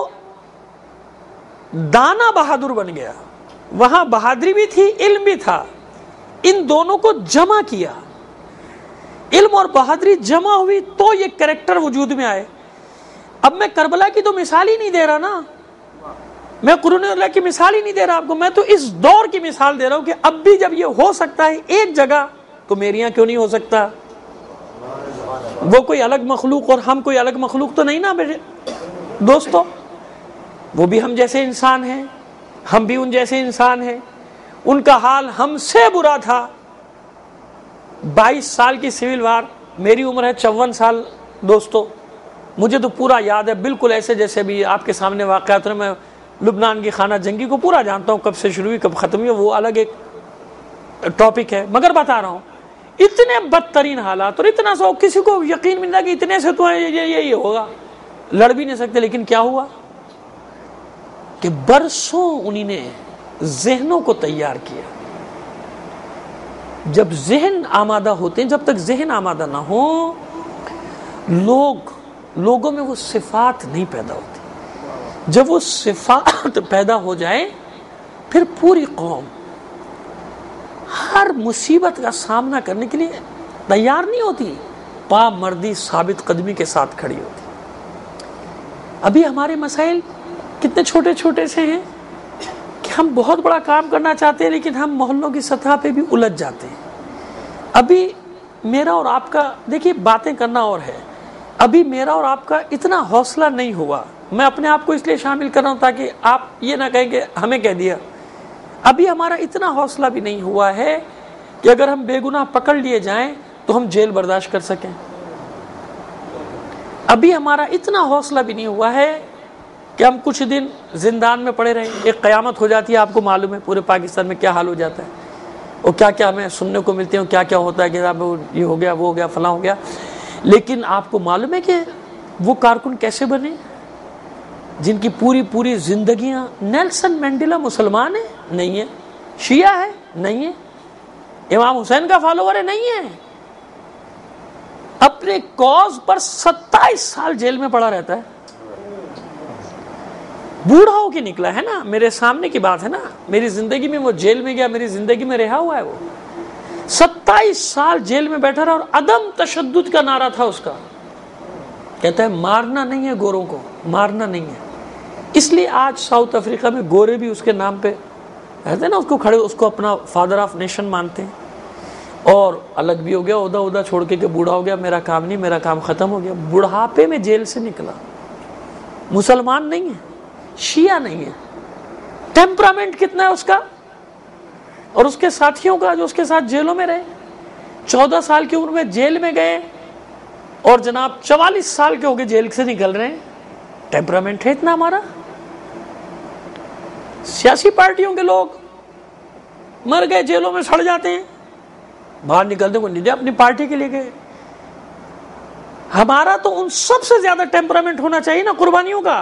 دانا بہادر بن گیا. وہاں بہادری بھی تھی، علم بھی تھا. ان دونوں کو جمع کیا، علم اور بہادری جمع ہوئی تو یہ کریکٹر وجود میں آئے. اب میں کربلا کی تو مثال ہی نہیں دے رہا نا، میں قرون اللہ کی مثال ہی نہیں دے رہا آپ کو، میں تو اس دور کی مثال دے رہا ہوں کہ اب بھی جب یہ ہو سکتا ہے ایک جگہ تو میرے یہاں کیوں نہیں ہو سکتا؟ وہ کوئی الگ مخلوق اور ہم کوئی الگ مخلوق تو نہیں نا میرے دوستو. وہ بھی ہم جیسے انسان ہیں، ہم بھی ان جیسے انسان ہیں. ان کا حال ہم سے برا تھا. بائیس سال کی سول وار، میری عمر ہے چون سال دوستو. مجھے تو پورا یاد ہے، بالکل ایسے جیسے بھی آپ کے سامنے واقعات. میں لبنان کی خانہ جنگی کو پورا جانتا ہوں، کب سے شروع ہوئی کب ختم ہوئی، وہ الگ ایک ٹاپک ہے. مگر بتا رہا ہوں اتنے بدترین حالات، اور اتنا سو کسی کو یقین ملتا کہ اتنے سے تو یہ یہ ہوگا، لڑ بھی نہیں سکتے. لیکن کیا ہوا کہ برسوں انہی نے ذہنوں کو تیار کیا. جب ذہن آمادہ ہوتے ہیں، جب تک ذہن آمادہ نہ ہو، لوگ لوگوں میں وہ صفات نہیں پیدا ہوتی. جب وہ صفات پیدا ہو جائے پھر پوری قوم ہر مصیبت کا سامنا کرنے کے لیے تیار نہیں ہوتی، پا مردی ثابت قدمی کے ساتھ کھڑی ہوتی. ابھی ہمارے مسائل کتنے چھوٹے چھوٹے سے ہیں کہ ہم بہت بڑا کام کرنا چاہتے ہیں لیکن ہم محلوں کی سطح پہ بھی الجھ جاتے ہیں. ابھی میرا اور آپ کا دیکھیے باتیں کرنا اور ہے, ابھی میرا اور آپ کا اتنا حوصلہ نہیں ہوا. میں اپنے آپ کو اس لیے شامل کر رہا ہوں تاکہ آپ یہ نہ کہیں کہ ہمیں کہہ دیا. ابھی ہمارا اتنا حوصلہ بھی نہیں ہوا ہے کہ اگر ہم بے گناہ پکڑ لیے جائیں تو ہم جیل برداشت کر سکیں. ابھی ہمارا اتنا حوصلہ بھی نہیں ہوا ہے کہ ہم کچھ دن زندان میں پڑے رہیں. ایک قیامت ہو جاتی ہے, آپ کو معلوم ہے پورے پاکستان میں کیا حال ہو جاتا ہے, اور کیا کیا ہمیں سننے کو ملتے ہیں, کیا کیا ہوتا ہے کہ یہ ہو گیا, وہ ہو گیا, فلاں ہو گیا. لیکن آپ کو معلوم ہے کہ وہ کارکن کیسے بنے جن کی پوری پوری زندگیاں. نیلسن مینڈیلا مسلمان ہے نہیں ہے, شیعہ ہے نہیں ہے, امام حسین کا فالوور ہے نہیں ہے, اپنے کاز پر ستائیس سال جیل میں پڑا رہتا ہے. بوڑھا ہو کے نکلا ہے نا, میرے سامنے کی بات ہے نا, میری زندگی میں وہ جیل میں گیا, میری زندگی میں رہا ہوا ہے. وہ ستائیس سال جیل میں بیٹھا رہا اور عدم تشدد کا نعرہ تھا اس کا. کہتا ہے مارنا نہیں ہے گوروں کو, مارنا نہیں ہے. اس لیے آج ساؤتھ افریقہ میں گورے بھی اس کے نام پہ کہتے ہیں نا, اس کو کھڑے, اس کو اپنا فادر آف نیشن مانتے ہیں. اور الگ بھی ہو گیا, عہدہ عہدہ چھوڑ کے کہ بوڑھا ہو گیا, میرا کام نہیں, میرا کام ختم ہو گیا. بڑھاپے میں جیل سے نکلا, مسلمان نہیں ہے, شیعہ نہیں ہے. ٹیمپرامنٹ کتنا ہے اس کا اور اس کے ساتھیوں کا جو اس کے ساتھ جیلوں میں رہے. چودہ سال کی عمر میں جیل میں گئے اور جناب چوالیس سال کے ہو گئے جیل سے نکل رہے ہیں. ٹیمپرامنٹ ہے اتنا ہمارا. سیاسی پارٹیوں کے لوگ مر گئے جیلوں میں سڑ جاتے ہیں, باہر نکلتے کو نہیں, اپنی پارٹی کے لیے گئے. ہمارا تو ان سب سے زیادہ ٹیمپرامنٹ ہونا چاہیے نا قربانیوں کا.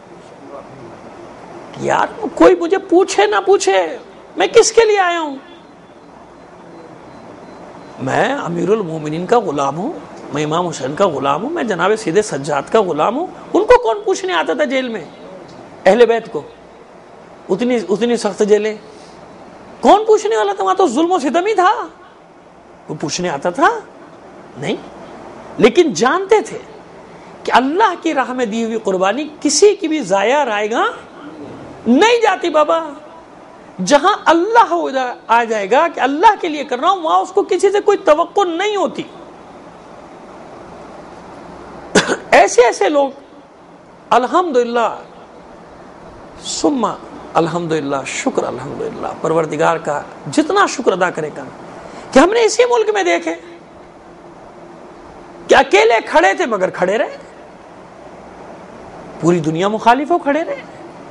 یار کوئی مجھے پوچھے نہ پوچھے, میں کس کے لیے آیا ہوں؟ میں امیر المومنین کا غلام ہوں, میں امام حسین کا غلام ہوں, میں جناب سیدے سجاد کا غلام ہوں. ان کو کون پوچھنے آتا تھا جیل میں؟ اہل بیت کو اتنی اتنی سخت جیلیں, کون پوچھنے والا تھا؟ وہاں تو ظلم و ستم ہی تھا. وہ پوچھنے آتا تھا نہیں. لیکن جانتے تھے کہ اللہ کی راہ میں دی ہوئی قربانی کسی کی بھی ضائع رائے گا نہیں جاتی. بابا جہاں اللہ آ جائے گا کہ اللہ کے لیے کر رہا ہوں, وہاں اس کو کسی سے کوئی توقع نہیں ہوتی. ایسے ایسے لوگ الحمدللہ ثم الحمدللہ, شکر الحمدللہ, پروردگار کا جتنا شکر ادا کرے گا کہ ہم نے اسی ملک میں دیکھے کہ اکیلے کھڑے تھے مگر کھڑے رہے, پوری دنیا مخالف ہو کھڑے رہے.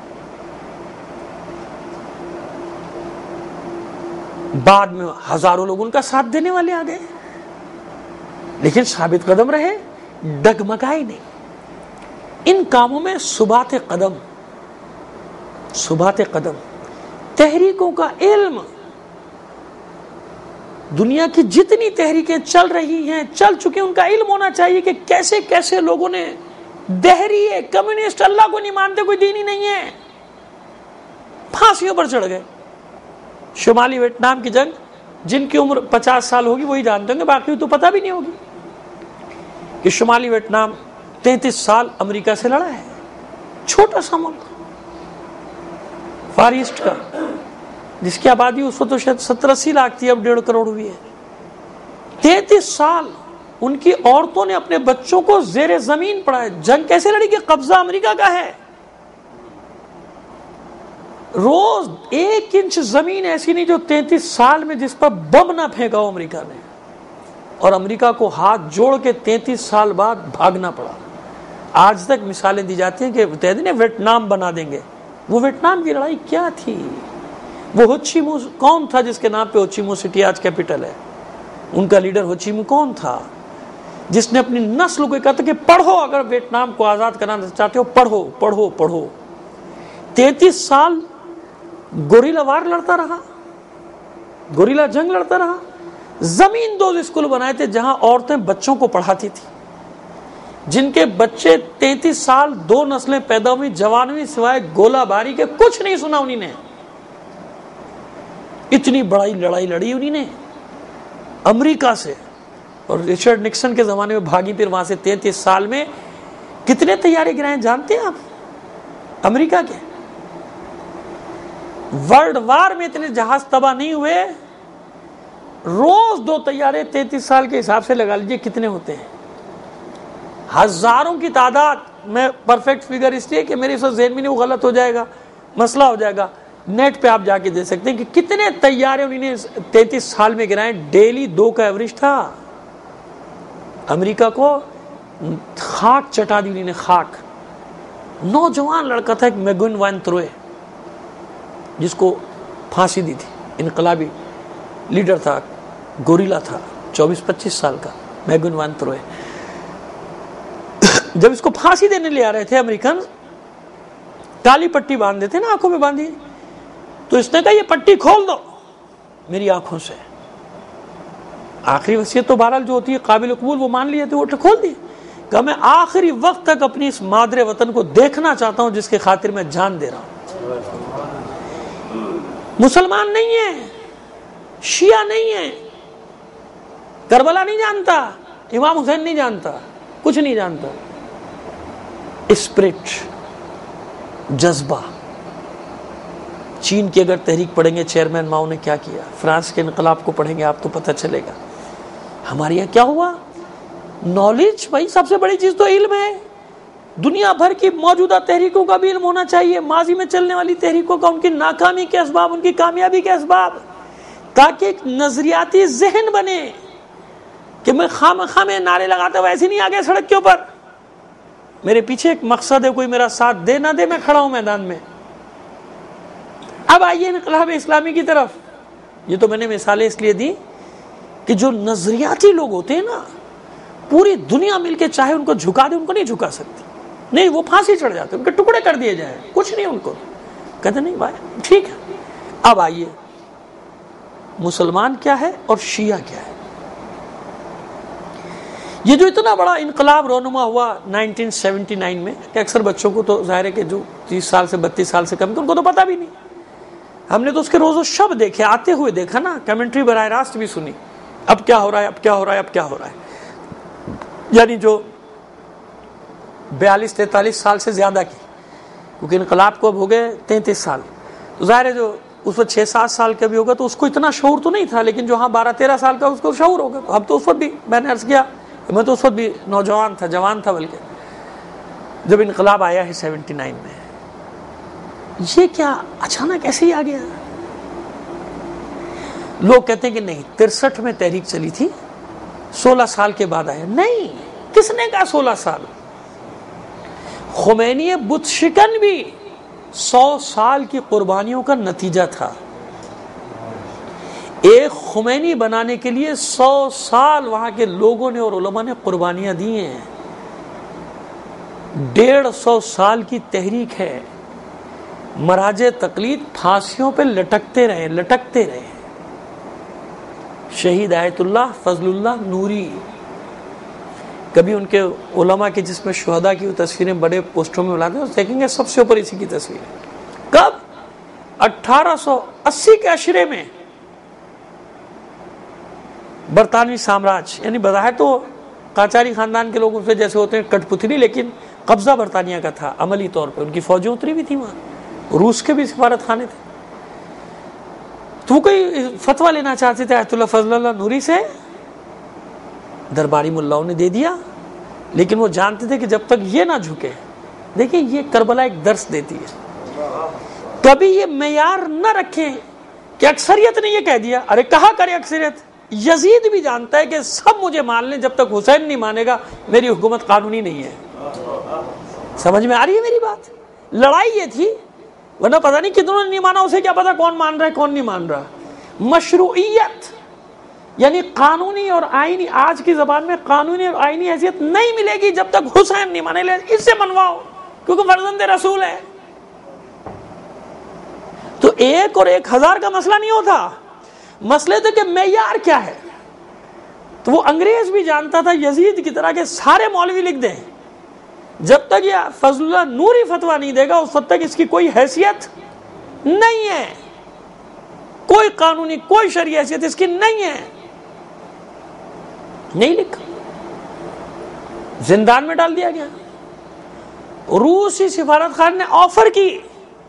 بعد میں ہزاروں لوگ ان کا ساتھ دینے والے آ گئے, لیکن ثابت قدم رہے, ڈگمگائے نہیں. ان کاموں میں ثبات قدم, ثبات قدم, تحریکوں کا علم. دنیا کی جتنی تحریکیں چل رہی ہیں, چل چکے, ان کا علم ہونا چاہیے کہ کیسے کیسے لوگوں نے, دہری ہے, کمیونسٹ, اللہ کو نہیں مانتے, کوئی دین ہی نہیں ہے, پھانسیوں پر چڑھ گئے. شمالی ویتنام کی جنگ, جن کی عمر پچاس سال ہوگی وہی جانتے ہوں گے, باقی تو پتہ بھی نہیں ہوگی کہ شمالی ویتنام تینتیس سال امریکہ سے لڑا ہے. چھوٹا سا ملک فار ایسٹ کا, جس کی آبادی اس وقت تو شاید ستر اسی لاکھ تھی, اب ڈیڑھ کروڑ ہوئی ہے. تینتیس سال ان کی عورتوں نے اپنے بچوں کو زیر زمین پڑھایا. جنگ کیسے لڑی کہ قبضہ امریکہ کا ہے. روز ایک انچ زمین ایسی نہیں جو تینتیس سال میں جس پر بم نہ پھینکا ہو امریکہ نے, اور امریکہ کو ہاتھ جوڑ کے تینتیس سال بعد بھاگنا پڑا. آج تک مثالیں دی جاتی ہیں کہ کہتے ہیں ویتنام بنا دیں گے. وہ ویتنام کی لڑائی کیا تھی؟ وہ ہوچیمو کون تھا جس کے نام پہ ہوچیمو سٹی آج کیپٹل ہے؟ ان کا لیڈر ہوچیمو کون تھا جس نے اپنی نسل کو کہا تھا کہ پڑھو, اگر ویتنام کو آزاد کرانا چاہتے ہو پڑھو پڑھو پڑھو. تینتیس سال گوریلا وار لڑتا رہا, گوریلا جنگ لڑتا رہا. زمین دوز اسکول بنائے تھے جہاں عورتیں بچوں کو پڑھاتی تھی, جن کے بچے تینتیس سال, دو نسلیں پیدا ہوئی, جوان ہوئی, سوائے گولہ باری کے کچھ نہیں سنا انہی نے. اتنی بڑی لڑائی لڑی انہی نے امریکہ سے, اور رچرڈ نکسن کے زمانے میں بھاگی پھر وہاں سے. تینتیس سال میں کتنے طیارے گرائے جانتے ہیں آپ امریکہ کے؟ ورلڈ وار میں اتنے جہاز تباہ نہیں ہوئے روز دو طیارے تینتیس سال کے حساب سے لگا لیجئے کتنے ہوتے ہیں؟ ہزاروں کی تعداد. میں پرفیکٹ فگر اس لیے کہ میری اس وقت ذہن میں نہیں، وہ غلط ہو جائے گا، مسئلہ ہو جائے گا. نیٹ پہ آپ جا کے دے سکتے ہیں کہ کتنے طیارے انہوں نے تینتیس سال میں گرائے. ڈیلی دو کا ایوریج تھا. امریکہ کو خاک چٹا دی انہوں نے، خاک. نوجوان لڑکا تھا ایک میگن وان تروے، جس کو پھانسی دی تھی. انقلابی لیڈر تھا، گوریلا تھا، چوبیس پچیس سال کا میگن وان تروے. جب اس کو پھانسی دینے لے آ رہے تھے امریکن، کالی پٹی باندھ دیتے نا، آنکھوں میں باندھی، تو اس نے کہا یہ پٹی کھول دو میری آنکھوں سے. آخری وصیت تو بہرحال جو ہوتی ہے قابل قبول وہ مان لیے تھے، وہ کھول دی. کہ میں آخری وقت تک اپنی اس مادر وطن کو دیکھنا چاہتا ہوں جس کی خاطر میں جان دے رہا ہوں. مسلمان نہیں ہے، شیعہ نہیں ہے، کربلا نہیں جانتا، امام حسین نہیں جانتا، کچھ نہیں جانتا. اسپرٹ، جذبہ. چین کی اگر تحریک پڑھیں گے چیئرمین ماؤ نے کیا کیا، فرانس کے انقلاب کو پڑھیں گے آپ تو پتہ چلے گا. ہمارے یہاں کیا ہوا؟ نالج. بھائی سب سے بڑی چیز تو علم ہے. دنیا بھر کی موجودہ تحریکوں کا بھی علم ہونا چاہیے، ماضی میں چلنے والی تحریکوں کا، ان کی ناکامی کے اسباب، ان کی کامیابی کے اسباب، تاکہ ایک نظریاتی ذہن بنے کہ میں خام خام نعرے لگاتا ہوں ایسے نہیں آگے سڑک کے اوپر. میرے پیچھے ایک مقصد ہے، کوئی میرا ساتھ دے نہ دے میں کھڑا ہوں میدان میں. اب آئیے انقلاب اسلامی کی طرف. یہ تو میں نے مثالیں اس لیے دی کہ جو نظریاتی لوگ ہوتے ہیں نا، پوری دنیا مل کے چاہے ان کو جھکا دے، ان کو نہیں جھکا سکتی. نہیں، وہ پھانسی چڑھ جاتے، ان کے ٹکڑے کر دیے جائیں، کچھ نہیں ان کو. کہتے نہیں بھائی ٹھیک ہے. اب آئیے مسلمان کیا ہے اور شیعہ کیا ہے. یہ جو اتنا بڑا انقلاب رونما ہوا نائنٹین سیونٹی نائن میں، کہ اکثر بچوں کو تو ظاہر ہے کہ جو تیس سال سے بتیس سال سے کم، ان کو تو پتہ بھی نہیں. ہم نے تو اس کے روز و شب دیکھے، آتے ہوئے دیکھا نا، کمنٹری براہ راست بھی سنی. اب کیا ہو رہا ہے، اب کیا ہو رہا ہے، اب کیا ہو رہا ہے. یعنی جو بیالیس تینتالیس سال سے زیادہ کی، کیونکہ انقلاب کو اب ہو گئے تینتیس سال، تو ظاہر ہے جو اس وقت چھ سات سال کا بھی ہوگا تو اس کو اتنا شعور تو نہیں تھا، لیکن جو ہاں بارہ تیرہ سال کا اس کو شعور ہوگا. تو اب تو اس وقت بھی میں نے عرض کیا، میں تو اس وقت بھی نوجوان تھا، جوان تھا بلکہ، جب انقلاب آیا ہے سیونٹی نائن میں. یہ کیا اچانک ایسے ہی آ گیا؟ لوگ کہتے ہیں کہ نہیں، ترسٹھ میں تحریک چلی تھی، سولہ سال کے بعد آیا. نہیں، کس نے کہا سولہ سال؟ خمینی بت شکن بھی سو سال کی قربانیوں کا نتیجہ تھا. ایک خمینی بنانے کے لیے سو سال وہاں کے لوگوں نے اور علماء نے قربانیاں دی ہیں. ڈیڑھ سو سال کی تحریک ہے. مراجع تقلید پھانسیوں پہ لٹکتے رہے لٹکتے رہے. شہید آیت اللہ فضل اللہ نوری، کبھی ان کے علماء کے جس میں شہداء کی تصویریں بڑے پوسٹروں میں بلاتے ہیں، دیکھیں گے سب سے اوپر اسی کی تصویر. کب؟ اٹھارہ سو اسی کے عشرے میں برطانوی سامراج، یعنی بظاہر تو قاجاری خاندان کے لوگ ان سے جیسے ہوتے ہیں کٹ پتلی، لیکن قبضہ برطانیہ کا تھا عملی طور پہ. ان کی فوجیں اتری بھی تھی وہاں، روس کے بھی سفارت خانے تھے. تو وہ کوئی فتویٰ لینا چاہتے تھے آیت اللہ فضل اللہ نوری سے، درباری ملاؤں نے دے دیا، لیکن وہ جانتے تھے کہ جب تک یہ نہ جھکے. دیکھیں یہ کربلا ایک درس دیتی ہے. کبھی یہ معیار نہ رکھیں کہ اکثریت نے یہ کہہ دیا، ارے کہا کرے اکثریت. یزید بھی جانتا ہے کہ سب مجھے مان لیں، جب تک حسین نہیں مانے گا میری حکومت قانونی نہیں ہے. سمجھ میں آ رہی ہے میری بات؟ لڑائی یہ تھی، ورنہ پتہ نہیں کتنوں نے نہیں مانا، اسے کیا پتا کون مان رہا ہے کون نہیں مان رہا. مشروعیت یعنی قانونی اور آئینی، آج کی زبان میں قانونی اور آئینی حیثیت نہیں ملے گی جب تک حسین نہیں مانے. لے اس سے منواؤ کیونکہ فرزند رسول ہے. تو ایک اور ایک ہزار کا مسئلہ نہیں ہوتا، مسئلے تھے کہ معیار کیا ہے. تو وہ انگریز بھی جانتا تھا یزید کی طرح کہ سارے مولوی لکھ دیں، جب تک یہ فضل اللہ نوری فتویٰ نہیں دے گا اس وقت تک اس کی کوئی حیثیت نہیں ہے، کوئی قانونی کوئی شرعی حیثیت اس کی نہیں ہے. نہیں لکھا، زندان میں ڈال دیا گیا. روسی سفارت خان نے آفر کی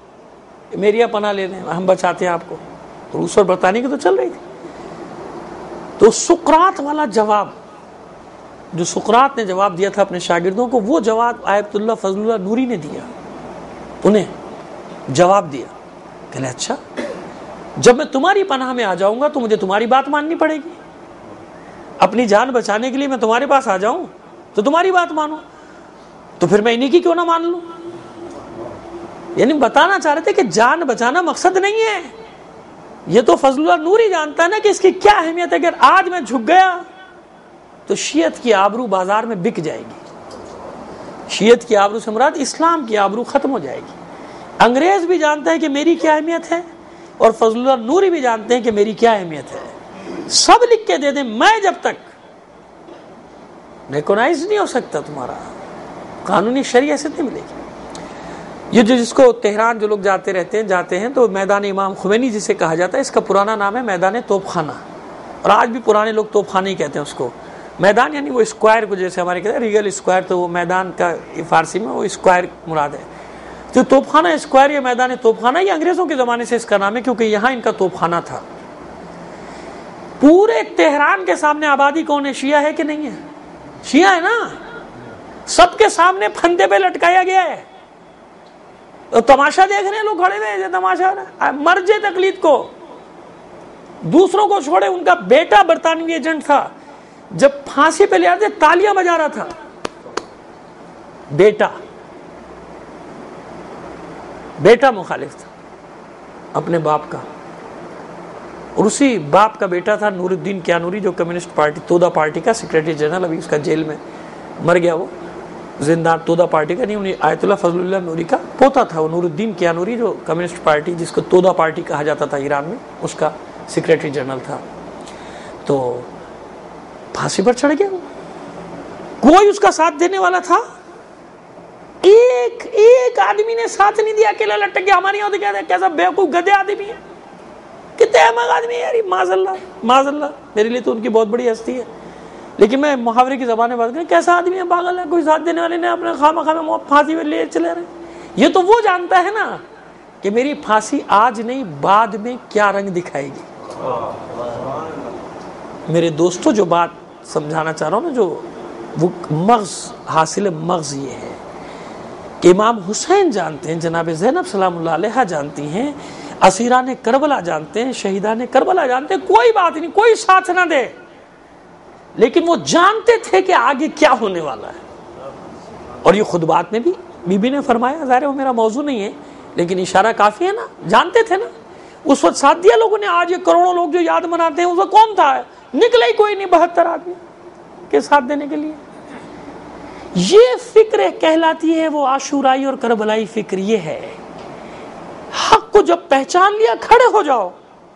میری پناہ لے لیں، ہم بچاتے ہیں آپ کو. روس اور برطانیہ کی تو چل رہی تھی. تو سقراط والا جواب جو سقراط نے جواب دیا تھا اپنے شاگردوں کو، وہ جواب آیت اللہ فضل اللہ نوری نے دیا، انہیں جواب دیا کہ اچھا جب میں تمہاری پناہ میں آ جاؤں گا تو مجھے تمہاری بات ماننی پڑے گی، اپنی جان بچانے کے لیے میں تمہارے پاس آ جاؤں تو تمہاری بات مانو، تو پھر میں انہی کی کیوں نہ مان لوں۔ یعنی بتانا چاہ رہے تھے کہ جان بچانا مقصد نہیں ہے، یہ تو فضل اللہ نوری جانتا ہے نا کہ اس کی کیا اہمیت ہے۔ اگر آج میں جھک گیا تو شیعت کی آبرو بازار میں بک جائے گی، شیعت کی آبرو سے مراد اسلام کی آبرو ختم ہو جائے گی۔ انگریز بھی جانتا ہے کہ میری کیا اہمیت ہے اور فضل اللہ نوری بھی جانتے ہیں کہ میری کیا اہمیت ہے، سب لکھ کے دے دیں، میں جب تک ریکونائز نہیں ہو سکتا تمہارا قانونی شرعیت سے نہیں ملے گی۔ یہ جو جس کو تہران جو لوگ جاتے رہتے ہیں جاتے ہیں تو میدان امام خمینی جسے کہا جاتا ہے، اس کا پرانا نام ہے میدان توپ خانہ، اور آج بھی پرانے لوگ توپ خانہ ہی کہتے ہیں اس کو۔ میدان یعنی وہ اسکوائر کو جیسے ہمارے کہتے ہیں ریگل اسکوائر، تو وہ میدان کا فارسی میں وہ اسکوائر مراد ہے۔ تو توپ خانہ اسکوائر یا میدان توپ خانہ یہ انگریزوں کے زمانے سے اس کا نام ہے، کیونکہ یہاں ان کا توپ خانہ تھا۔ پورے تہران کے سامنے آبادی کون ہے؟ شیعہ ہے کہ نہیں ہے؟ شیعہ ہے نا، سب کے سامنے پھندے پہ لٹکایا گیا ہے، تو تماشا دیکھ رہے ہیں لوگ کھڑے ہوئے، تماشا مرجے تقلید کو، دوسروں کو چھوڑے۔ ان کا بیٹا برطانوی ایجنٹ تھا، جب پھانسی پہ لے آتے تالیاں بجا رہا تھا، بیٹا بیٹا مخالف تھا اپنے باپ کا، اور اسی باپ کا بیٹا تھا نور الدین کیانوری جو کمیونسٹ پارٹی تودا پارٹی کا سیکریٹری جنرل، ابھی اس کا جیل میں مر گیا، وہ زندہ تودا پارٹی کا نہیں، انہیں آیت اللہ فضل اللہ نوری کا پوتا تھا وہ نور الدین کیانوری، جو کمیونسٹ پارٹی جس کو تودا پارٹی کہا جاتا تھا ایران میں، اس کا سیکریٹری جنرل تھا۔ تو پھانسی پر چڑھ گیا، کوئی اس کا ساتھ دینے والا تھا؟ ایک ایک آدمی نے ساتھ نہیں دیا، اکیلا لٹک گیا۔ ہمارے یہاں تو کہتے ہیں کیسا بیوقوف گدھے آدمی ہے، کتنے احمق آدمی ہے یار، معاذ اللہ معاذ اللہ، میرے لیے تو ان کی بہت بڑی ہستی ہے، لیکن میں محاورے کی زبان میں بات کروں، کیسا آدمی ہے، پاگل ہے، کوئی ساتھ دینے والے نے اپنے خواہ مخواہ میں پھانسی میں لے چلے رہے۔ یہ تو وہ جانتا ہے نا کہ میری پھانسی آج نہیں بعد میں کیا رنگ دکھائے گی۔ میرے دوستوں جو بات سمجھانا چاہ رہا ہوں نا، جو وہ مغز حاصل مغز یہ ہے کہ امام حسین جانتے ہیں، جناب زینب سلام اللہ علیہ جانتی ہیں، اسیران کربلا جانتے ہیں، شہیدان کربلا جانتے ہیں، کوئی بات نہیں، کوئی ساتھ نہ دے، لیکن وہ جانتے تھے کہ آگے کیا ہونے والا ہے۔ اور یہ خود بات میں بھی بی بی نے فرمایا، ظاہر ہے وہ میرا موضوع نہیں ہے لیکن اشارہ کافی ہے نا، جانتے تھے نا، اس وقت ساتھ دیا لوگوں نے۔ آج یہ کروڑوں لوگ جو یاد مناتے ہیں، اس وقت کون تھا؟ نکلا ہی کوئی نہیں، بہتر آدمی کے ساتھ دینے کے لیے۔ یہ فکر کہلاتی ہے وہ عاشورائی اور کربلائی فکر، یہ ہے حق کو جب پہچان لیا کھڑے ہو جاؤ،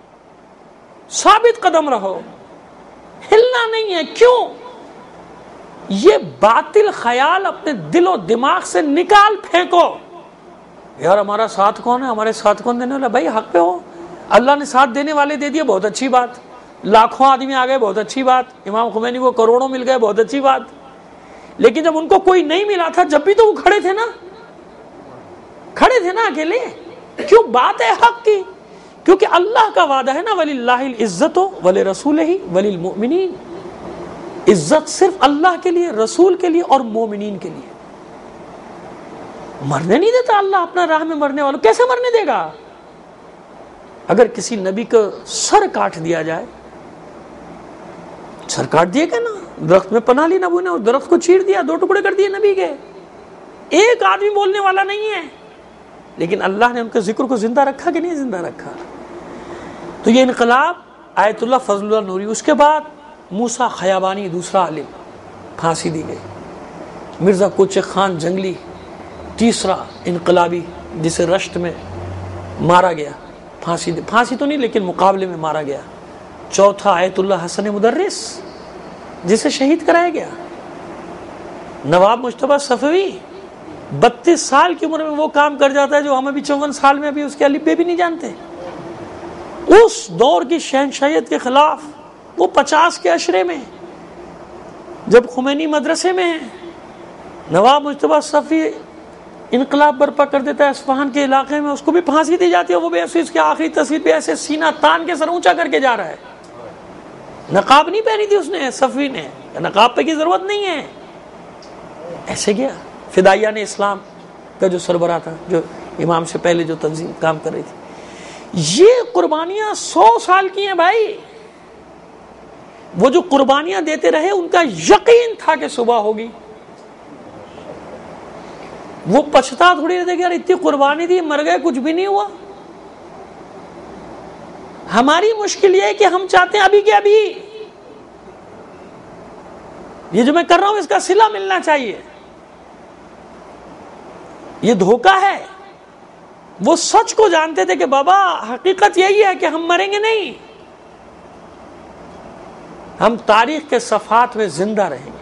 ثابت قدم رہو، ہلنا نہیں ہے۔ کیوں؟ یہ باطل خیال اپنے دل و دماغ سے نکال پھینکو، یار ہمارا ساتھ کون ہے، ہمارے ساتھ کون دینے والا؟ بھائی حق پہ ہو، اللہ نے ساتھ دینے والے دے دیے، بہت اچھی بات، لاکھوں آدمی آ گئے، بہت اچھی بات، امام خمینی کو کروڑوں مل گئے، بہت اچھی بات، لیکن جب ان کو کوئی نہیں ملا تھا، جب بھی تو وہ کھڑے تھے نا، کھڑے تھے نا اکیلے۔ کیوں؟ بات ہے حق کی، کیونکہ اللہ کا وعدہ ہے نا، وَلِلَّهِ الْعِزَّةُ وَلِرَسُولِهِ وَلِلْمُؤْمِنِينَ، عزت صرف اللہ کے لیے، رسول کے لیے اور مومنین کے لیے۔ مرنے نہیں دیتا اللہ اپنا راہ میں مرنے والوں، کیسے مرنے دے گا؟ اگر کسی نبی کا سر کاٹ دیا جائے، سر کاٹ دیا کہ نا، درخت میں پناہ لی نبی نے، اور درخت کو چیر دیا، دو ٹکڑے کر دیے نبی کے، ایک آدمی بولنے والا نہیں ہے، لیکن اللہ نے ان کے ذکر کو زندہ رکھا کہ نہیں زندہ رکھا؟ تو یہ انقلاب آیت اللہ فضل اللہ نوری۔ اس کے بعد موسیٰ خیابانی، دوسرا عالم، پھانسی دی گئی۔ مرزا کوچک خان جنگلی، تیسرا انقلابی، جسے رشت میں مارا گیا، پھانسی دی پھانسی تو نہیں لیکن مقابلے میں مارا گیا۔ چوتھا آیت اللہ حسن مدرس، جسے شہید کرایا گیا۔ نواب مجتبیٰ صفوی بتیس سال کی عمر میں وہ کام کر جاتا ہے جو ہم ابھی چون سال میں ابھی اس کے الف بے بھی نہیں جانتے۔ اس دور کی شہنشاہیت کے خلاف وہ پچاس کے عشرے میں جب خمینی مدرسے میں ہیں، نواب مجتبیٰ صفوی انقلاب برپا کر دیتا ہے اصفہان کے علاقے میں، اس کو بھی پھانسی دی جاتی ہے، وہ بھی ایسے اس کی آخری تصویر پہ ایسے سینہ تان کے سر اونچا کر کے جا رہا ہے۔ نقاب نہیں پہنی تھی اس نے صفوی نے، نقاب پہ کی ضرورت نہیں ہے. ایسے گیا فدائیان اسلام کا جو سربراہ تھا، جو امام سے پہلے جو تنظیم کام کر رہی تھی. یہ قربانیاں سو سال کی ہیں بھائی. وہ جو قربانیاں دیتے رہے ان کا یقین تھا کہ صبح ہوگی. وہ پچھتا تھوڑی رہتے کہ یار اتنی قربانی دی مر گئے کچھ بھی نہیں ہوا. ہماری مشکل یہ ہے کہ ہم چاہتے ہیں ابھی کہ ابھی یہ جو میں کر رہا ہوں اس کا صلہ ملنا چاہیے. یہ دھوکہ ہے. وہ سچ کو جانتے تھے کہ بابا حقیقت یہی ہے کہ ہم مریں گے نہیں، ہم تاریخ کے صفحات میں زندہ رہیں گے.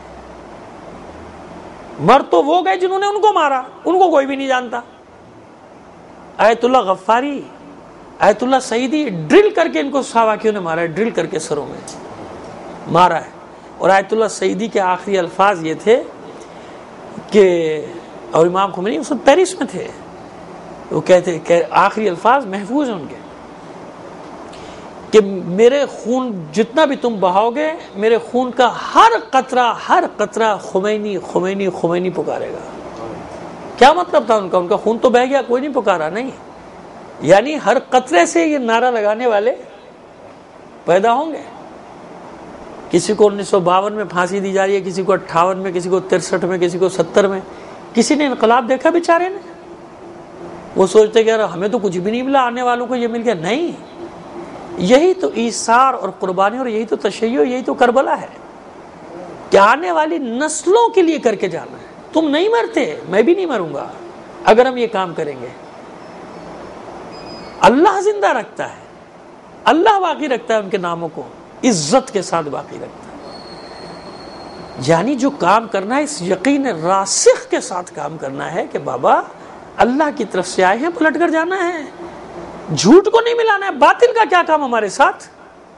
مر تو وہ گئے جنہوں نے ان کو مارا، ان کو کوئی بھی نہیں جانتا. آیت اللہ غفاری، آیت اللہ سعیدی ڈرل کر کے ان کو ساواکیوں نے مارا ہے، ڈرل کر کے سروں میں مارا ہے. اور آیت اللہ سعیدی کے آخری الفاظ یہ تھے کہ، اور امام خمینی اس وقت پیرس میں تھے، وہ کہتے کہ آخری الفاظ محفوظ ہیں ان کے کہ میرے خون جتنا بھی تم بہاؤ گے، میرے خون کا ہر قطرہ ہر قطرہ خمینی خمینی خمینی پکارے گا. کیا مطلب تھا ان کا؟ ان کا خون تو بہہ گیا، کوئی نہیں پکارا. نہیں، یعنی ہر قطرے سے یہ نعرہ لگانے والے پیدا ہوں گے. کسی کو انیس سو باون میں پھانسی دی جا رہی ہے، کسی کو اٹھاون میں، کسی کو ترسٹھ میں، کسی کو ستر میں. کسی نے انقلاب دیکھا بیچارے نے؟ وہ سوچتے کہ یار ہمیں تو کچھ بھی نہیں ملا، آنے والوں کو یہ مل گیا. نہیں، یہی تو ایثار اور قربانی اور یہی تو تشیع، یہی تو کربلا ہے کہ آنے والی نسلوں کے لیے کر کے جانا ہے. تم نہیں مرتے، میں بھی نہیں مروں گا اگر ہم یہ کام کریں گے. اللہ زندہ رکھتا ہے، اللہ باقی رکھتا ہے ان کے ناموں کو، عزت کے ساتھ باقی رکھتا ہے. یعنی جو کام کرنا ہے اس یقین راسخ کے ساتھ کام کرنا ہے کہ بابا اللہ کی طرف سے آئے ہیں، پلٹ کر جانا ہے، جھوٹ کو نہیں ملانا ہے. باطل کا کیا کام ہمارے ساتھ؟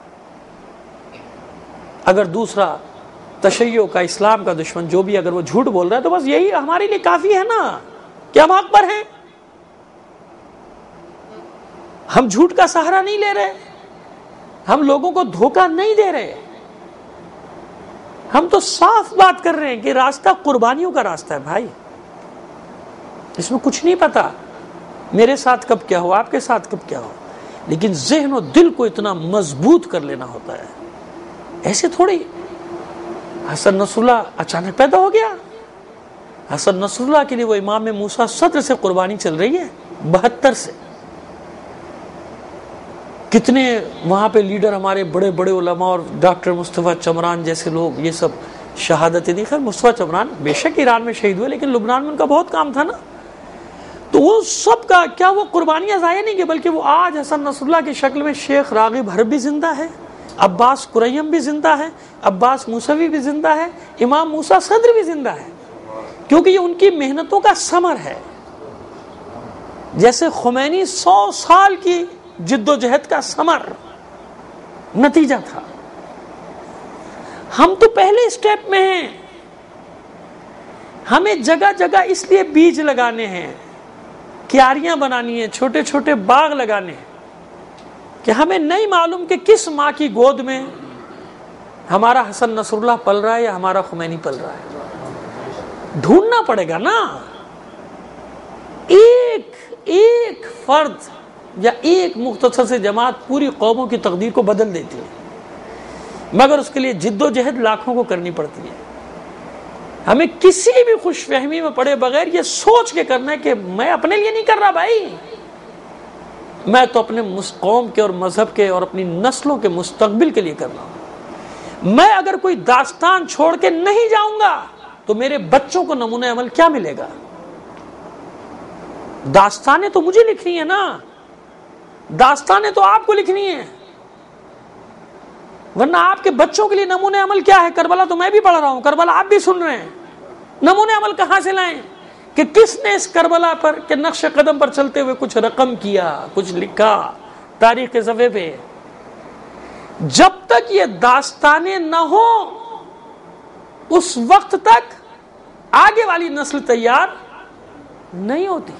اگر دوسرا تشیع کا، اسلام کا دشمن جو بھی اگر وہ جھوٹ بول رہا ہے تو بس یہی ہمارے لیے کافی ہے نا کہ ہم حق پر ہیں. ہم جھوٹ کا سہارا نہیں لے رہے، ہم لوگوں کو دھوکہ نہیں دے رہے. ہم تو صاف بات کر رہے ہیں کہ راستہ قربانیوں کا راستہ ہے بھائی. اس میں کچھ نہیں پتا میرے ساتھ کب کیا ہو، آپ کے ساتھ کب کیا ہو، لیکن ذہن و دل کو اتنا مضبوط کر لینا ہوتا ہے. ایسے تھوڑی حسن نصر اللہ اچانک پیدا ہو گیا. حسن نصر اللہ کے لیے وہ امام موسیٰ صدر سے قربانی چل رہی ہے بہتر سے. کتنے وہاں پہ لیڈر ہمارے بڑے بڑے علماء اور ڈاکٹر مصطفیٰ چمران جیسے لوگ یہ سب شہادتیں دی. خیر مصطفیٰ چمران بے شک ایران میں شہید ہوئے لیکن لبنان میں ان کا بہت کام تھا نا. تو وہ سب کا کیا وہ قربانیاں ضائع نہیں کی، بلکہ وہ آج حسن نصر اللہ کی شکل میں شیخ راغب حرب بھی زندہ ہے، عباس قریم بھی زندہ ہے، عباس موسوی بھی زندہ ہے، امام موسیٰ صدر بھی زندہ ہے، کیونکہ یہ ان کی محنتوں کا ثمر ہے. جیسے خمینی سو سال کی جد و جہد کا ثمر نتیجہ تھا. ہم تو پہلے اسٹیپ میں ہیں. ہمیں جگہ جگہ اس لیے بیج لگانے ہیں، کیاریاں بنانی ہیں، چھوٹے چھوٹے باغ لگانے ہیں کہ ہمیں نہیں معلوم کہ کس ماں کی گود میں ہمارا حسن نصر اللہ پل رہا ہے یا ہمارا خمینی پل رہا ہے. ڈھونڈنا پڑے گا نا. ایک ایک فرد یا ایک مختصر سے جماعت پوری قوموں کی تقدیر کو بدل دیتی ہے، مگر اس کے لیے جد و جہد لاکھوں کو کرنی پڑتی ہے. ہمیں کسی بھی خوش فہمی میں پڑے بغیر یہ سوچ کے کرنا ہے کہ میں اپنے لیے نہیں کر رہا بھائی، میں تو اپنے قوم کے اور مذہب کے اور اپنی نسلوں کے مستقبل کے لیے کر رہا ہوں. میں اگر کوئی داستان چھوڑ کے نہیں جاؤں گا تو میرے بچوں کو نمونہ عمل کیا ملے گا؟ داستانیں تو مجھے لکھنی ہے نا، داستانیں تو آپ کو لکھنی ہے، ورنہ آپ کے بچوں کے لیے نمونہ عمل کیا ہے؟ کربلا تو میں بھی پڑھ رہا ہوں، کربلا آپ بھی سن رہے ہیں. نمونہ عمل کہاں سے لائیں کہ کس نے اس کربلا پر کے نقش قدم پر چلتے ہوئے کچھ رقم کیا، کچھ لکھا تاریخ کے صفحے پہ؟ جب تک یہ داستانیں نہ ہوں اس وقت تک آگے والی نسل تیار نہیں ہوتی.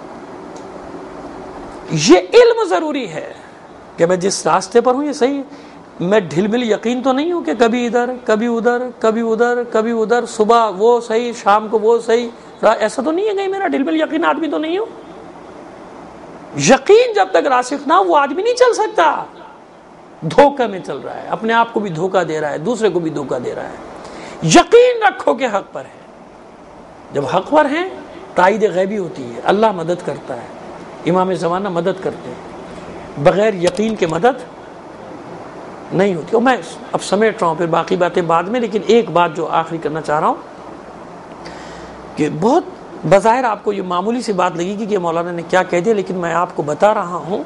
یہ علم ضروری ہے کہ میں جس راستے پر ہوں یہ صحیح ہے. میں ڈھل مل یقین تو نہیں ہوں کہ کبھی ادھر کبھی ادھر کبھی ادھر کبھی ادھر، صبح وہ صحیح شام کو وہ صحیح، ایسا تو نہیں ہے کہ میرا ڈھل مل یقین آدمی تو نہیں ہوں. یقین جب تک راسخ نہ ہو وہ آدمی نہیں چل سکتا. دھوکہ میں چل رہا ہے، اپنے آپ کو بھی دھوکہ دے رہا ہے، دوسرے کو بھی دھوکہ دے رہا ہے. یقین رکھو کہ حق پر ہے. جب حق پر ہیں تائید غیبی ہوتی ہے، اللہ مدد کرتا ہے، امام زمانہ مدد کرتے ہیں. بغیر یقین کے مدد نہیں ہوتی. اور میں اب سمیٹ رہا ہوں، پھر باقی باتیں بعد میں، لیکن ایک بات جو آخری کرنا چاہ رہا ہوں کہ بہت بظاہر آپ کو یہ معمولی سی بات لگے گی کہ مولانا نے کیا کہہ دیا، لیکن میں آپ کو بتا رہا ہوں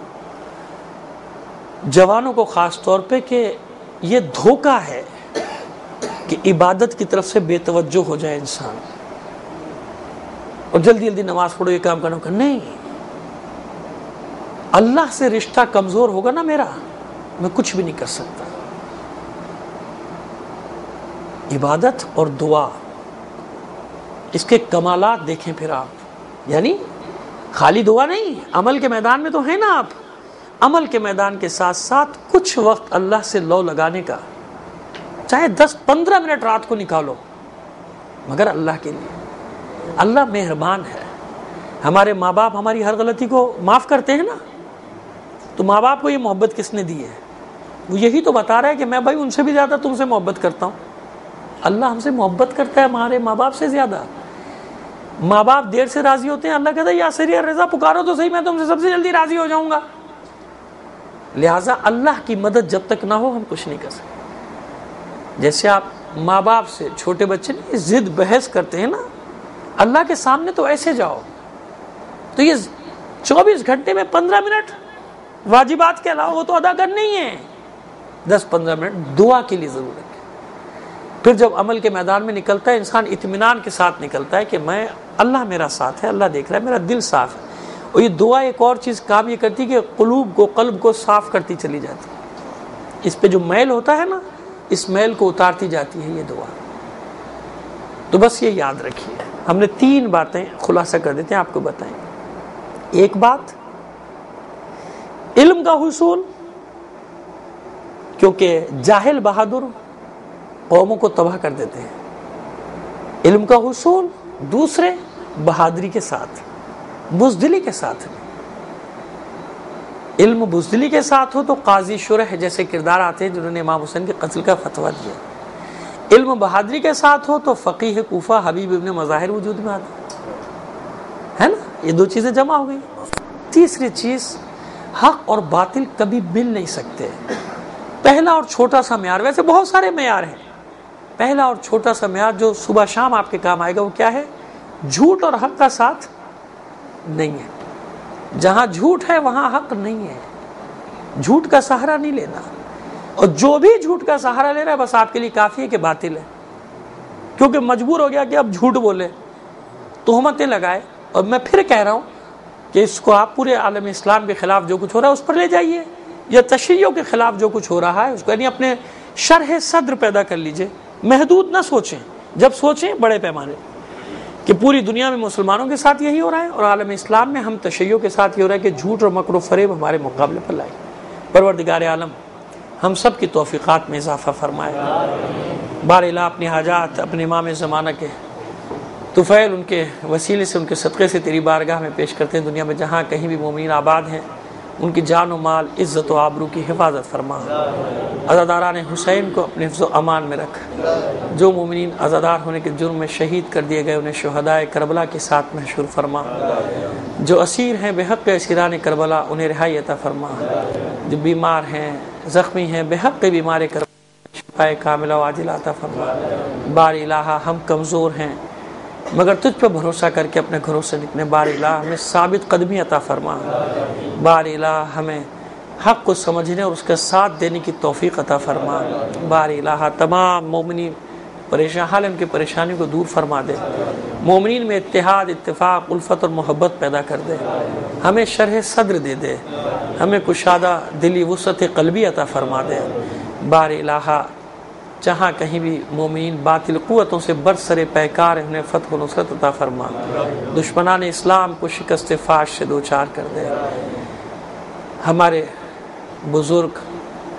جوانوں کو خاص طور پہ کہ یہ دھوکہ ہے کہ عبادت کی طرف سے بے توجہ ہو جائے انسان اور جلدی جلدی نماز پڑھو، یہ کام کرنا ہوگا. نہیں، اللہ سے رشتہ کمزور ہوگا نا میرا، میں کچھ بھی نہیں کر سکتا. عبادت اور دعا، اس کے کمالات دیکھیں پھر آپ. یعنی خالی دعا نہیں، عمل کے میدان میں تو ہیں نا آپ. عمل کے میدان کے ساتھ ساتھ کچھ وقت اللہ سے لو لگانے کا، چاہے دس پندرہ منٹ رات کو نکالو، مگر اللہ کے لیے. اللہ مہربان ہے. ہمارے ماں باپ ہماری ہر غلطی کو معاف کرتے ہیں نا، تو ماں باپ کو یہ محبت کس نے دی ہے؟ وہ یہی تو بتا رہا ہے کہ میں بھائی ان سے بھی زیادہ تم سے محبت کرتا ہوں. اللہ ہم سے محبت کرتا ہے ہمارے ماں باپ سے زیادہ. ماں باپ دیر سے راضی ہوتے ہیں، اللہ کہتا ہے یا سری رضا پکارو تو صحیح، میں تم سے سب سے جلدی راضی ہو جاؤں گا. لہٰذا اللہ کی مدد جب تک نہ ہو ہم کچھ نہیں کر سکتے. جیسے آپ ماں باپ سے، چھوٹے بچے نہیں ضد بحث کرتے ہیں نا، اللہ کے سامنے تو ایسے جاؤ. تو یہ چوبیس گھنٹے میں پندرہ منٹ واجبات کے علاوہ وہ تو ادا کرنے ہی ہیں، دس پندرہ منٹ دعا کے لیے ضرور رکھیں. پھر جب عمل کے میدان میں نکلتا ہے انسان اطمینان کے ساتھ نکلتا ہے کہ میں اللہ میرا ساتھ ہے، اللہ دیکھ رہا ہے، میرا دل صاف ہے. اور یہ دعا ایک اور چیز کام یہ کرتی کہ قلوب کو، قلب کو صاف کرتی چلی جاتی ہے. اس پہ جو میل ہوتا ہے نا، اس میل کو اتارتی جاتی ہے یہ دعا. تو بس یہ یاد رکھیے. ہم نے تین باتیں خلاصہ کر دیتے ہیں، آپ کو بتائیں. ایک بات علم کا حصول، کیونکہ جاہل بہادر قوموں کو تباہ کر دیتے ہیں. علم کا حصول. دوسرے بہادری کے ساتھ، بزدلی کے ساتھ. علم بزدلی کے ساتھ ہو تو قاضی شرح جیسے کردار آتے ہیں جنہوں نے امام حسین کے قتل کا فتویٰ دیا. علم بہادری کے ساتھ ہو تو فقیہ کوفہ حبیب ابن مظاہر وجود میں آتا ہے نا. یہ دو چیزیں جمع ہو گئی. تیسری چیز، حق اور باطل کبھی مل نہیں سکتے. پہلا اور چھوٹا سا معیار، ویسے بہت سارے معیار ہیں، پہلا اور چھوٹا سا معیار جو صبح شام آپ کے کام آئے گا وہ کیا ہے؟ جھوٹ اور حق کا ساتھ نہیں ہے. جہاں جھوٹ ہے وہاں حق نہیں ہے. جھوٹ کا سہارا نہیں لینا، اور جو بھی جھوٹ کا سہارا لے رہا ہے بس آپ کے لیے کافی ہے کہ باطل ہے، کیونکہ مجبور ہو گیا کہ اب جھوٹ بولے، تہمتیں لگائے. اور میں پھر کہہ رہا ہوں کہ اس کو آپ پورے عالم اسلام کے خلاف جو کچھ ہو رہا ہے اس پر لے جائیے، یا تشیعوں کے خلاف جو کچھ ہو رہا ہے اس کو، یعنی اپنے شرح صدر پیدا کر لیجئے. محدود نہ سوچیں، جب سوچیں بڑے پیمانے کہ پوری دنیا میں مسلمانوں کے ساتھ یہی ہو رہا ہے اور عالم اسلام میں ہم تشیعوں کے ساتھ یہ ہو رہا ہے کہ جھوٹ اور مکر و فریب ہمارے مقابلے پر لائے. پروردگار عالم ہم سب کی توفیقات میں اضافہ فرمائے. بار الہ اپنی حاجات اپنے امام زمانہ کے طفیل ان کے وسیلے سے، ان کے صدقے سے تیری بارگاہ میں پیش کرتے ہیں. دنیا میں جہاں کہیں بھی مومنین آباد ہیں ان کی جان و مال، عزت و آبرو کی حفاظت فرما. عزاداران حسین کو اپنے حفظ و امان میں رکھ. جو مومنین عزادار ہونے کے جرم میں شہید کر دیے گئے انہیں شہدائے کربلا کے ساتھ محشور فرما. جو اسیر ہیں بے حق اسیران کربلا انہیں رہائی عطا فرما. جو بیمار ہیں، زخمی ہیں، بے حق بیمار کربلا شفائے کاملہ و عاجلہ عطا فرما. بار الہ ہم کمزور ہیں مگر تجھ پر بھروسہ کر کے اپنے گھروں سے نکلے. بار الہ ہمیں ثابت قدمی عطا فرما. بار الہ ہمیں حق کو سمجھنے اور اس کا ساتھ دینے کی توفیق عطا فرما. بار الہ تمام مومنین پریشان حال ان کی پریشانی کو دور فرما دے. مومنین میں اتحاد، اتفاق، الفت اور محبت پیدا کر دے. ہمیں شرح صدر دے دے. ہمیں کشادہ دلی وسعت قلبی عطا فرما دے. بار الہ جہاں کہیں بھی مومنین باطل قوتوں سے برسر پیکار ہیں انہیں فتح و نصرت عطا فرما. دشمنان اسلام کو شکست فاش سے دوچار کر دے. ہمارے بزرگ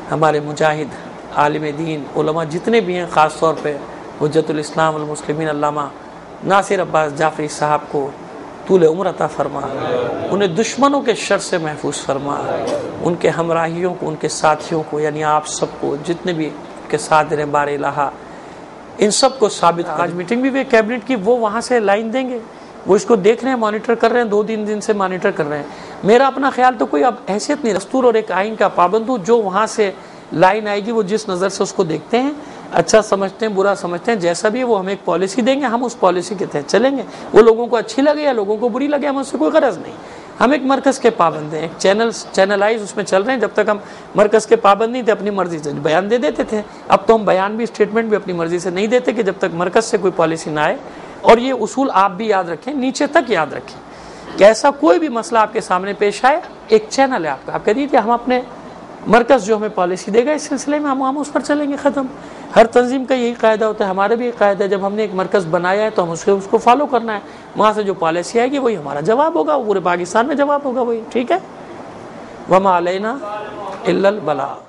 हमारे मुजाहिद आलिम दीन उलमा जितने भी हैं, ख़ास तौर पे हुज्जतुल इस्लाम वल मुस्लिमीन अल्लामा नासिर अब्बास जाफरी साहब को तूल उम्र अता फरमा, उन्हें दुश्मनों के शर से महफूज फरमा, उनके हमराहियों को, उनके साथियों को, यानी आप सबको, जितने भी उनके साथ दे रहे बार इलाहा, इन सब को साबित। आज मीटिंग भी हुई कैबिनेट की, वो वहाँ से लाइन देंगे, वो इसको देख रहे हैं, मॉनिटर कर रहे हैं, दो तीन दिन से मॉनिटर कर रहे हैं। मेरा अपना ख्याल तो कोई अब हैसियत नहीं, दस्तूर और एक आइन का पाबंद हूँ, जो वहाँ से लाइन आएगी वो जिस नज़र से उसको देखते हैं, अच्छा समझते हैं, बुरा समझते हैं, जैसा भी है वो हमें एक पॉलिसी देंगे, हम उस पॉलिसी के तहत चलेंगे। वो लोगों को अच्छी लगे या लोगों को बुरी लगे, हमें उससे कोई गरज नहीं। हम एक मरकज़ के पाबंद हैं, एक चैनल चैनलाइज उसमें चल रहे हैं। जब तक हम मरकज़ के पाबंद नहीं थे, अपनी मर्ज़ी से बयान दे देते थे। अब तो हम बयान भी, स्टेटमेंट भी अपनी मर्ज़ी से नहीं देते कि जब तक मरकज़ से कोई पॉलिसी ना आए। और ये उसूल आप भी याद रखें, नीचे तक याद रखें कि ऐसा कोई भी मसला आपके सामने पेश आए, एक चैनल है आपका, आप कह दीजिए हम अपने मरकज़ जो हमें पॉलिसी देगा इस सिलसिले में हम हम उस पर चलेंगे, ख़त्म। हर तंजीम का यही कायदा होता है, हमारा भी एक कायदा है, जब हमने एक मरकज़ बनाया है तो हम उसके उसको फॉलो करना है। वहाँ से जो पॉलिसी आएगी वही हमारा जवाब होगा, पूरे पाकिस्तान में जवाब होगा वही, ठीक है। वमा अलैना इल्लल बलाग।